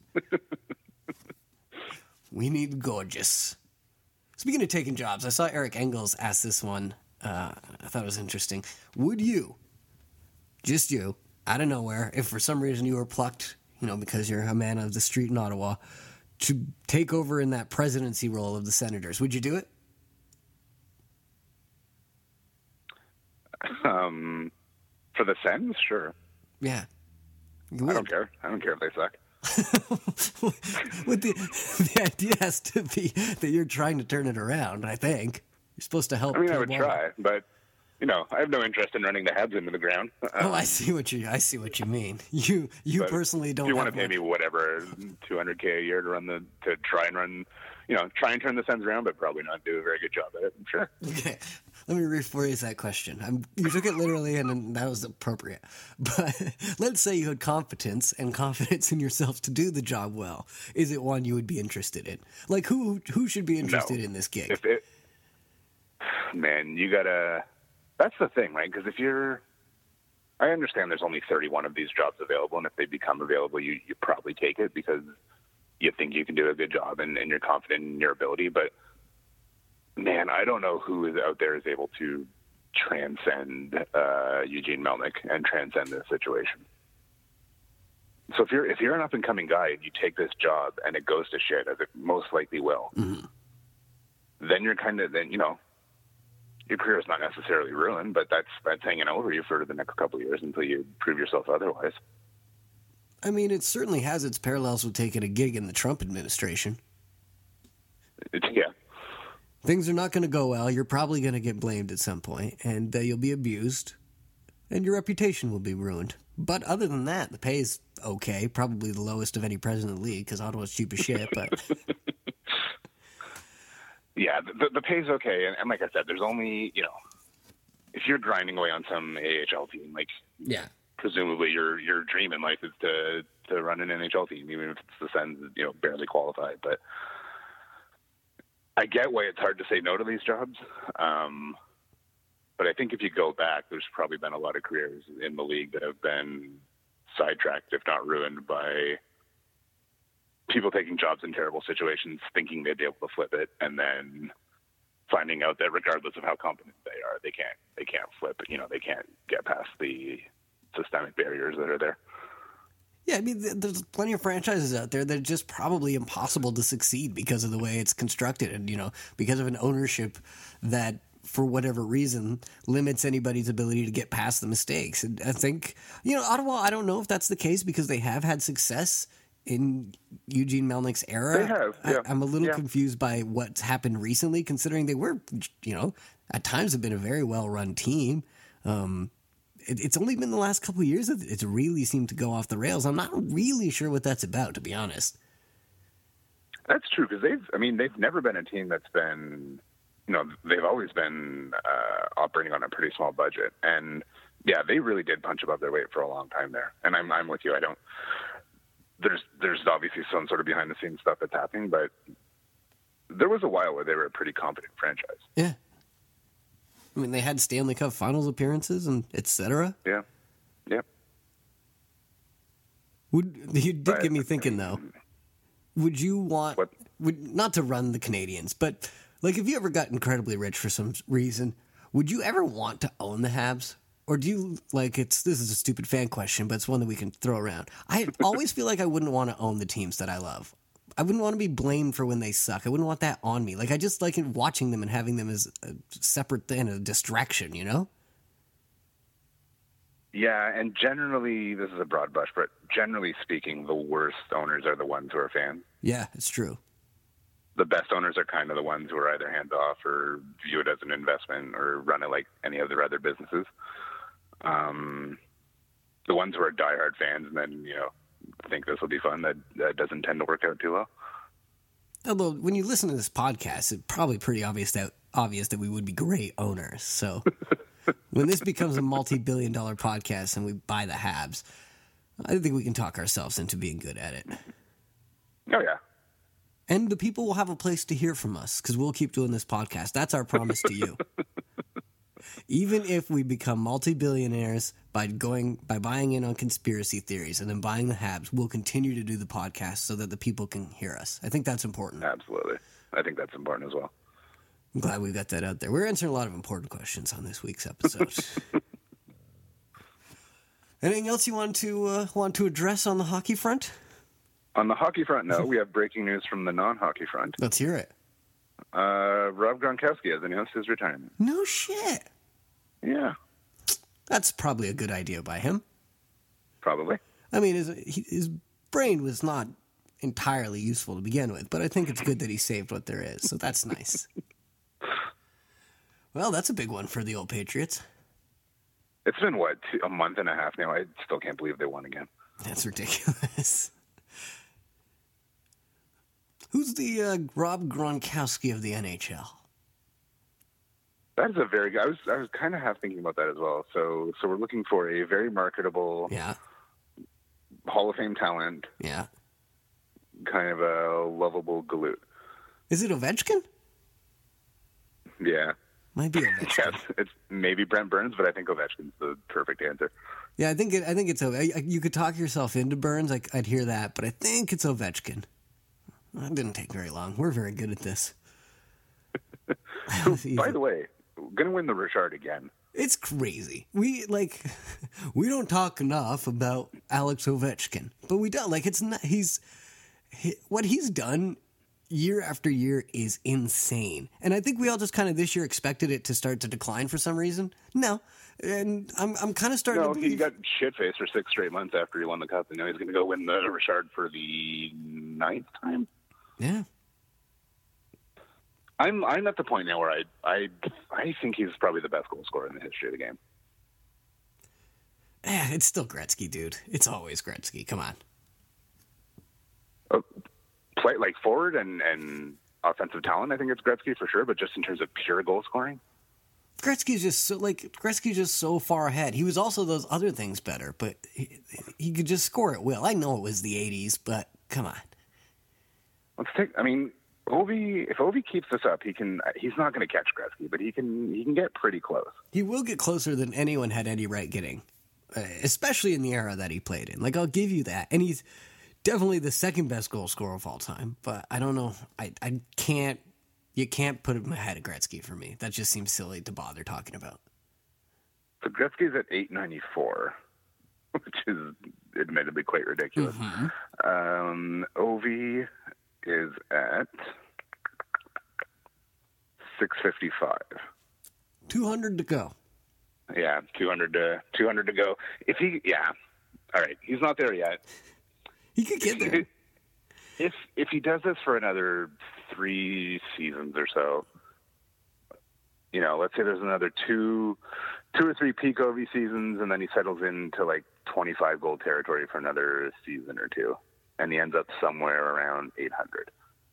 We need Gorgeous. Speaking of taking jobs, I saw Eric Engels ask this one. I thought it was interesting. Would you, just you, out of nowhere, if for some reason you were plucked, you know, because you're a man of the street in Ottawa, to take over in that presidency role of the Senators, would you do it? For the Sens, sure. Yeah. I don't care. I don't care if they suck. With the idea has to be that you're trying to turn it around, I think. You're supposed to help. I mean, I would try, but I have no interest in running the Habs into the ground. I see what you mean. You personally don't. If you want to pay me whatever $200K a year to try and turn the Sens around, but probably not do a very good job at it. I'm sure. Okay, let me rephrase that question. You took it literally, and that was appropriate. But let's say you had confidence in yourself to do the job well. Is it one you would be interested in? Like who should be interested in this gig? Man, you gotta. That's the thing, right? Because I understand there's only 31 of these jobs available, and if they become available, you probably take it because you think you can do a good job and you're confident in your ability. But man, I don't know who is out there is able to transcend Eugene Melnyk and transcend this situation. So if you're an up and coming guy and you take this job and it goes to shit, as it most likely will, then you're your career is not necessarily ruined, but that's hanging over you for the next couple of years until you prove yourself otherwise. I mean, it certainly has its parallels with taking a gig in the Trump administration. Yeah. Things are not going to go well. You're probably going to get blamed at some point, and you'll be abused, and your reputation will be ruined. But other than that, the pay is okay. Probably the lowest of any president of the league because Ottawa's cheap as shit, but... Yeah, the pay's okay, and like I said, there's only, if you're grinding away on some AHL team, presumably your dream in life is to run an NHL team, even if it's the Sens, barely qualified. But I get why it's hard to say no to these jobs. But I think if you go back, there's probably been a lot of careers in the league that have been sidetracked, if not ruined, by people taking jobs in terrible situations, thinking they'd be able to flip it, and then finding out that regardless of how competent they are, they can't flip it. They can't get past the systemic barriers that are there. Yeah, I mean, there's plenty of franchises out there that are just probably impossible to succeed because of the way it's constructed, and because of an ownership that, for whatever reason, limits anybody's ability to get past the mistakes. And I think Ottawa. I don't know if that's the case because they have had success in Eugene Melnyk's era. They have, yeah. I'm a little confused by what's happened recently, considering they were, at times have been a very well-run team. It's only been the last couple of years that it's really seemed to go off the rails. I'm not really sure what that's about, to be honest. That's true, because they've never been a team that's been, they've always been operating on a pretty small budget. And, yeah, they really did punch above their weight for a long time there. And I'm with you. There's obviously some sort of behind-the-scenes stuff that's happening, but there was a while where they were a pretty competent franchise. Yeah. I mean, they had Stanley Cup Finals appearances and et cetera. Yeah. Yep. You did get me thinking, though. Would you want... not to run the Canadians, but like if you ever got incredibly rich for some reason, would you ever want to own the Habs? Or do you, this is a stupid fan question, but it's one that we can throw around. I always feel like I wouldn't want to own the teams that I love. I wouldn't want to be blamed for when they suck. I wouldn't want that on me. I just like watching them and having them as a separate thing, a distraction, Yeah, and generally, this is a broad brush, but generally speaking, the worst owners are the ones who are fans. Yeah, it's true. The best owners are kind of the ones who are either hands off or view it as an investment or run it like any of their other businesses. The ones who are diehard fans and then, think this will be fun, that doesn't tend to work out too well. Although, when you listen to this podcast, it's probably pretty obvious that we would be great owners. So when this becomes a multi-billion-dollar podcast and we buy the Habs, I think we can talk ourselves into being good at it. Oh, yeah. And the people will have a place to hear from us because we'll keep doing this podcast. That's our promise to you. Even if we become multi-billionaires by buying in on conspiracy theories and then buying the Habs, we'll continue to do the podcast so that the people can hear us. I think that's important. Absolutely. I think that's important as well. I'm glad we got that out there. We're answering a lot of important questions on this week's episode. Anything else you want to address on the hockey front? On the hockey front, no. We have breaking news from the non-hockey front. Let's hear it. Rob Gronkowski has announced his retirement. No shit. Yeah. That's probably a good idea by him. Probably. I mean, his brain was not entirely useful to begin with, but I think it's good that he saved what there is, so that's nice. Well, that's a big one for the old Patriots. It's been, what, a month and a half now? I still can't believe they won again. That's ridiculous. Who's the Rob Gronkowski of the NHL? That is a very good. I was kind of half thinking about that as well. So we're looking for a very marketable, Hall of Fame talent, kind of a lovable galoot. Is it Ovechkin? Yeah, might be Ovechkin. Yes, it's maybe Brent Burns, but I think Ovechkin's the perfect answer. Yeah, I think it's you could talk yourself into Burns. I'd hear that, but I think it's Ovechkin. That didn't take very long. We're very good at this. By the way, going to win the Richard again. It's crazy. We don't talk enough about Alex Ovechkin, but we don't. Like, it's not. What he's done year after year is insane, and I think we all just kind of this year expected it to start to decline for some reason. No, and I'm kind of starting. No, to believe... he got shit faced for 6 straight months after he won the cup, and now he's going to go win the Richard for the 9th time. Yeah. I'm at the point now where I think he's probably the best goal scorer in the history of the game. Yeah, it's still Gretzky, dude. It's always Gretzky. Come on. Play like forward and offensive talent, I think it's Gretzky for sure. But just in terms of pure goal scoring, Gretzky's just so far ahead. He was also those other things better, but he could just score at will. I know it was the '80s, but come on. If Ovi keeps this up, he's not going to catch Gretzky, but he can get pretty close. He will get closer than anyone had any right getting, especially in the era that he played in. Like, I'll give you that. And he's definitely the second best goal scorer of all time, but I don't know. You can't put him ahead of Gretzky for me. That just seems silly to bother talking about. So Gretzky's at 894, which is admittedly quite ridiculous. Mm-hmm. Ovi is at 655. 200 to go. Yeah, 200 to go. All right, he's not there yet. He could get there. If he does this for another 3 seasons or so, let's say there's another two or three peak Ovi seasons, and then he settles into like 25 goal territory for another season or two, and he ends up somewhere around 800.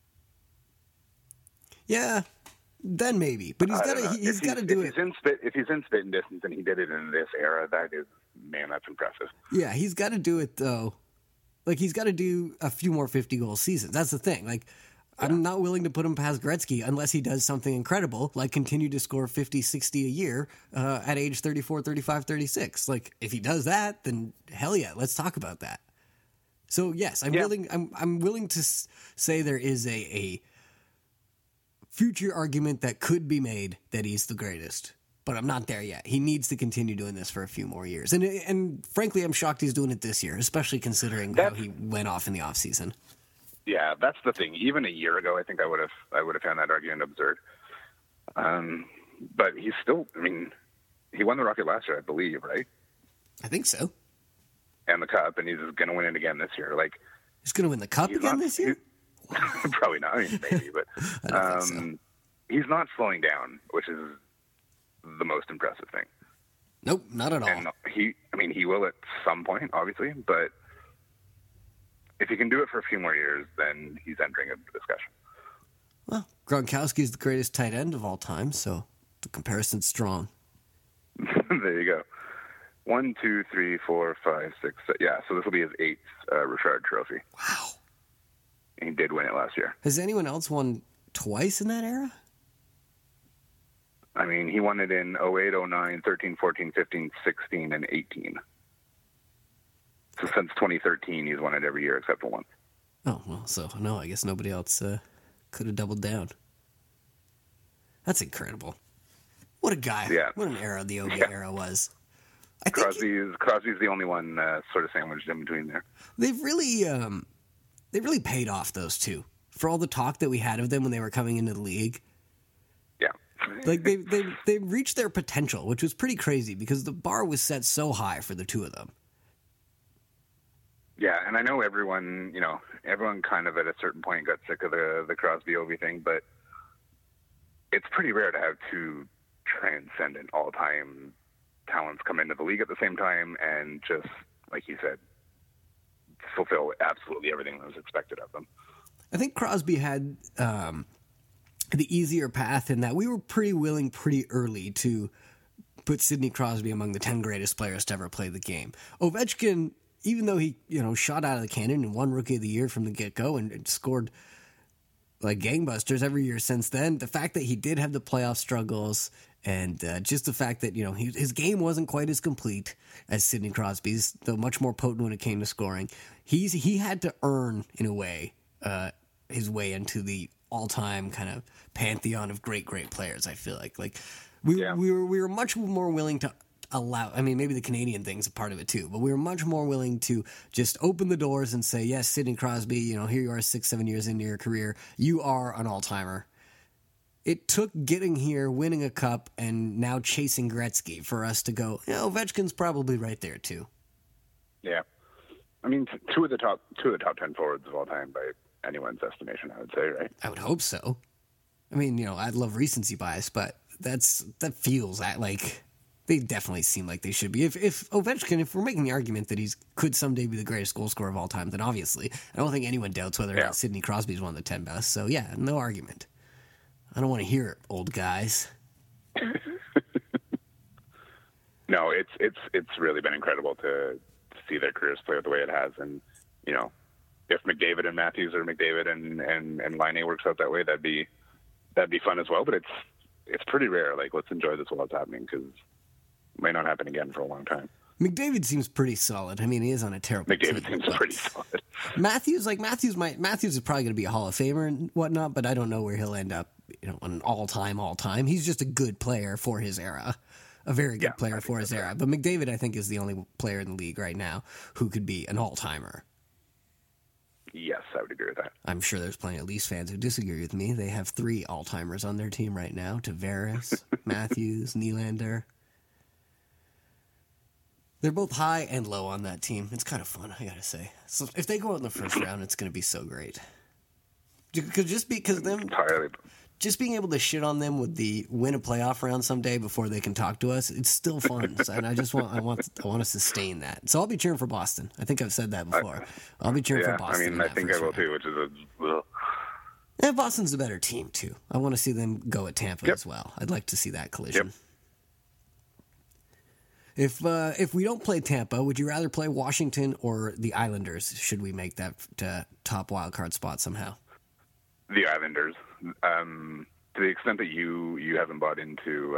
Yeah, then maybe. But he's got to do it. If he's in spitting distance and he did it in this era, that's impressive. Yeah, he's got to do it though. Like, he's got to do a few more 50-goal seasons. That's the thing. Like, I'm not willing to put him past Gretzky unless he does something incredible, like continue to score 50, 60 a year at age 34, 35, 36. Like, if he does that, then hell yeah, let's talk about that. So yes, I'm willing to say there is a future argument that could be made that he's the greatest, but I'm not there yet. He needs to continue doing this for a few more years, and frankly, I'm shocked he's doing it this year, especially considering how he went off in the offseason. Yeah, that's the thing. Even a year ago, I think I would have found that argument absurd. But he's still. I mean, he won the Rocket last year, I believe, right? I think so. And the Cup, and he's going to win it again this year. Like, he's going to win the Cup again this year? Probably not. I mean, maybe, but I don't think so. He's not slowing down, which is the most impressive thing. Nope, not at all. And he will at some point, obviously, but if he can do it for a few more years, then he's entering a discussion. Well, Gronkowski's the greatest tight end of all time, so the comparison's strong. There you go. 1, 2, 3, 4, 5, 6, 7. Yeah, so this will be his 8th Richard Trophy. Wow. And he did win it last year. Has anyone else won twice in that era? I mean, he won it in 08, 09, 13, 14, 15, 16, and 18. So since 2013, he's won it every year except for once. Oh, well, so no, I guess nobody else could have doubled down. That's incredible. What a guy. Yeah. What an era the Ovi era was. I think Crosby's the only one sort of sandwiched in between there. They've really paid off, those two, for all the talk that we had of them when they were coming into the league. Yeah. Like, they reached their potential, which was pretty crazy because the bar was set so high for the two of them. Yeah, and I know everyone kind of at a certain point got sick of the Crosby-Ovi thing, but it's pretty rare to have two transcendent all-time talents come into the league at the same time and just, like you said, fulfill absolutely everything that was expected of them. I think Crosby had the easier path in that we were pretty willing pretty early to put Sidney Crosby among the 10 greatest players to ever play the game. Ovechkin, even though he, shot out of the cannon and won Rookie of the Year from the get-go and scored like gangbusters every year since then, the fact that he did have the playoff struggles and just the fact that, his game wasn't quite as complete as Sidney Crosby's, though much more potent when it came to scoring, he had to earn, in a way, his way into the all-time kind of pantheon of great players, I feel like. We were much more willing to allow, I mean, maybe the Canadian thing's a part of it too, but we were much more willing to just open the doors and say, yes, Sidney Crosby, here you are 6-7 years into your career, you are an all-timer. It took getting here, winning a cup, and now chasing Gretzky for us to go, Ovechkin's probably right there too. Yeah. I mean, two of the top 10 forwards of all time by anyone's estimation, I would say, right? I would hope so. I mean, I'd love recency bias, but that feels like they definitely seem like they should be. If Ovechkin, if we're making the argument that he could someday be the greatest goal scorer of all time, then obviously I don't think anyone doubts whether or not Sidney Crosby is one of the 10 best. So yeah, no argument. I don't want to hear it, old guys. No, it's really been incredible to see their careers play out the way it has, and if McDavid and Matthews or McDavid and Laine works out that way, that'd be fun as well. But it's pretty rare. Like, let's enjoy this while it's happening, because it may not happen again for a long time. McDavid seems pretty solid. I mean, he is on a terrible team. McDavid seems pretty solid. Matthews is probably going to be a Hall of Famer and whatnot, but I don't know where he'll end up. An all-time. He's just a good player for his era. A very good player for his era. But McDavid, I think, is the only player in the league right now who could be an all-timer. Yes, I would agree with that. I'm sure there's plenty of Leafs fans who disagree with me. They have 3 all-timers on their team right now. Tavares, Matthews, Nylander. They're both high and low on that team. It's kind of fun, I gotta say. So if they go out in the first round, it's going to be so great. Just being able to shit on them with the win a playoff round someday before they can talk to us, it's still fun. And I want to sustain that. So I'll be cheering for Boston. I think I've said that before. I'll be cheering for Boston. I mean, I think I will too, which is and Boston's a better team too. I want to see them go at Tampa as well. I'd like to see that collision. If we don't play Tampa, would you rather play Washington or the Islanders? Should we make that top wild card spot somehow? The Islanders. To the extent that you haven't bought into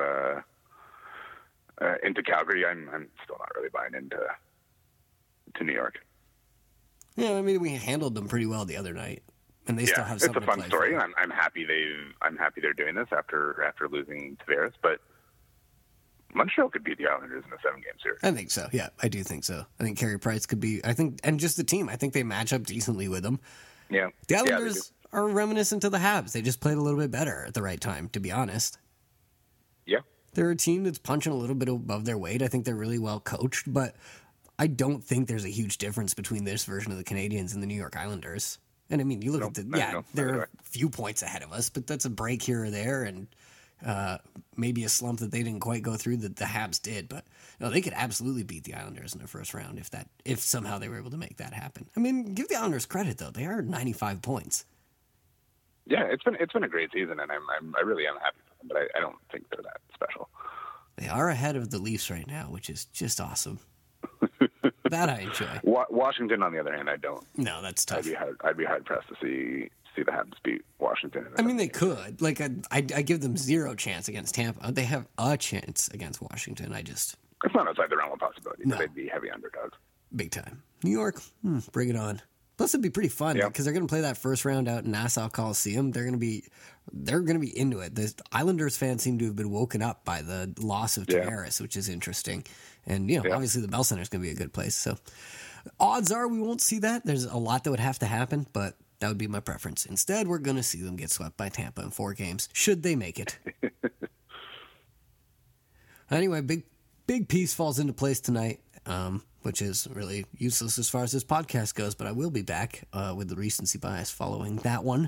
Calgary, I'm still not really buying into New York. Yeah, I mean, we handled them pretty well the other night, and they still have something to play. It's a fun story, and I'm happy they're doing this after losing Tavares, but Montreal could beat the Islanders in a 7-game series. I think so. Yeah, I do think so. I think Carey Price could be. And just the team. I think they match up decently with them. Yeah, the Islanders are reminiscent of the Habs. They just played a little bit better at the right time, to be honest. Yeah. They're a team that's punching a little bit above their weight. I think they're really well coached, but I don't think there's a huge difference between this version of the Canadiens and the New York Islanders. And I mean, you look they're a few points ahead of us, but that's a break here or there, and maybe a slump that they didn't quite go through that the Habs did. But they could absolutely beat the Islanders in the first round if somehow they were able to make that happen. I mean, give the Islanders credit though; they are 95 points. Yeah, it's been a great season, and I really am happy for them, but I don't think they're that special. They are ahead of the Leafs right now, which is just awesome. That I enjoy. Washington, on the other hand, I don't. No, that's tough. I'd be hard pressed to see the Habs beat Washington. I mean, they could. Like, I give them zero chance against Tampa. They have a chance against Washington. It's not outside the realm of possibility. No. They'd be heavy underdogs. Big time. New York, bring it on. Plus, it'd be pretty fun because they're going to play that first round out in Nassau Coliseum. They're going to be into it. The Islanders fans seem to have been woken up by the loss of Tavares, which is interesting. And obviously the Bell Center is going to be a good place. So odds are we won't see that. There's a lot that would have to happen, but that would be my preference. Instead, we're going to see them get swept by Tampa in 4 games, should they make it. Anyway, big piece falls into place tonight. Which is really useless as far as this podcast goes, but I will be back with the recency bias following that one.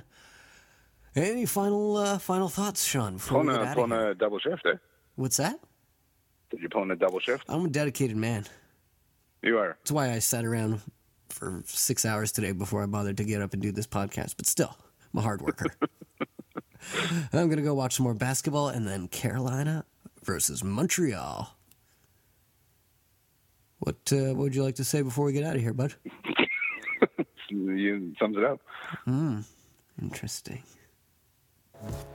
Any final thoughts, Sean? On a double shift, eh? What's that? Did you pull in a double shift? I'm a dedicated man. You are. That's why I sat around for 6 hours today before I bothered to get up and do this podcast. But still, I'm a hard worker. I'm going to go watch some more basketball and then Carolina versus Montreal. What would you like to say before we get out of here, bud? You sums it up. Interesting.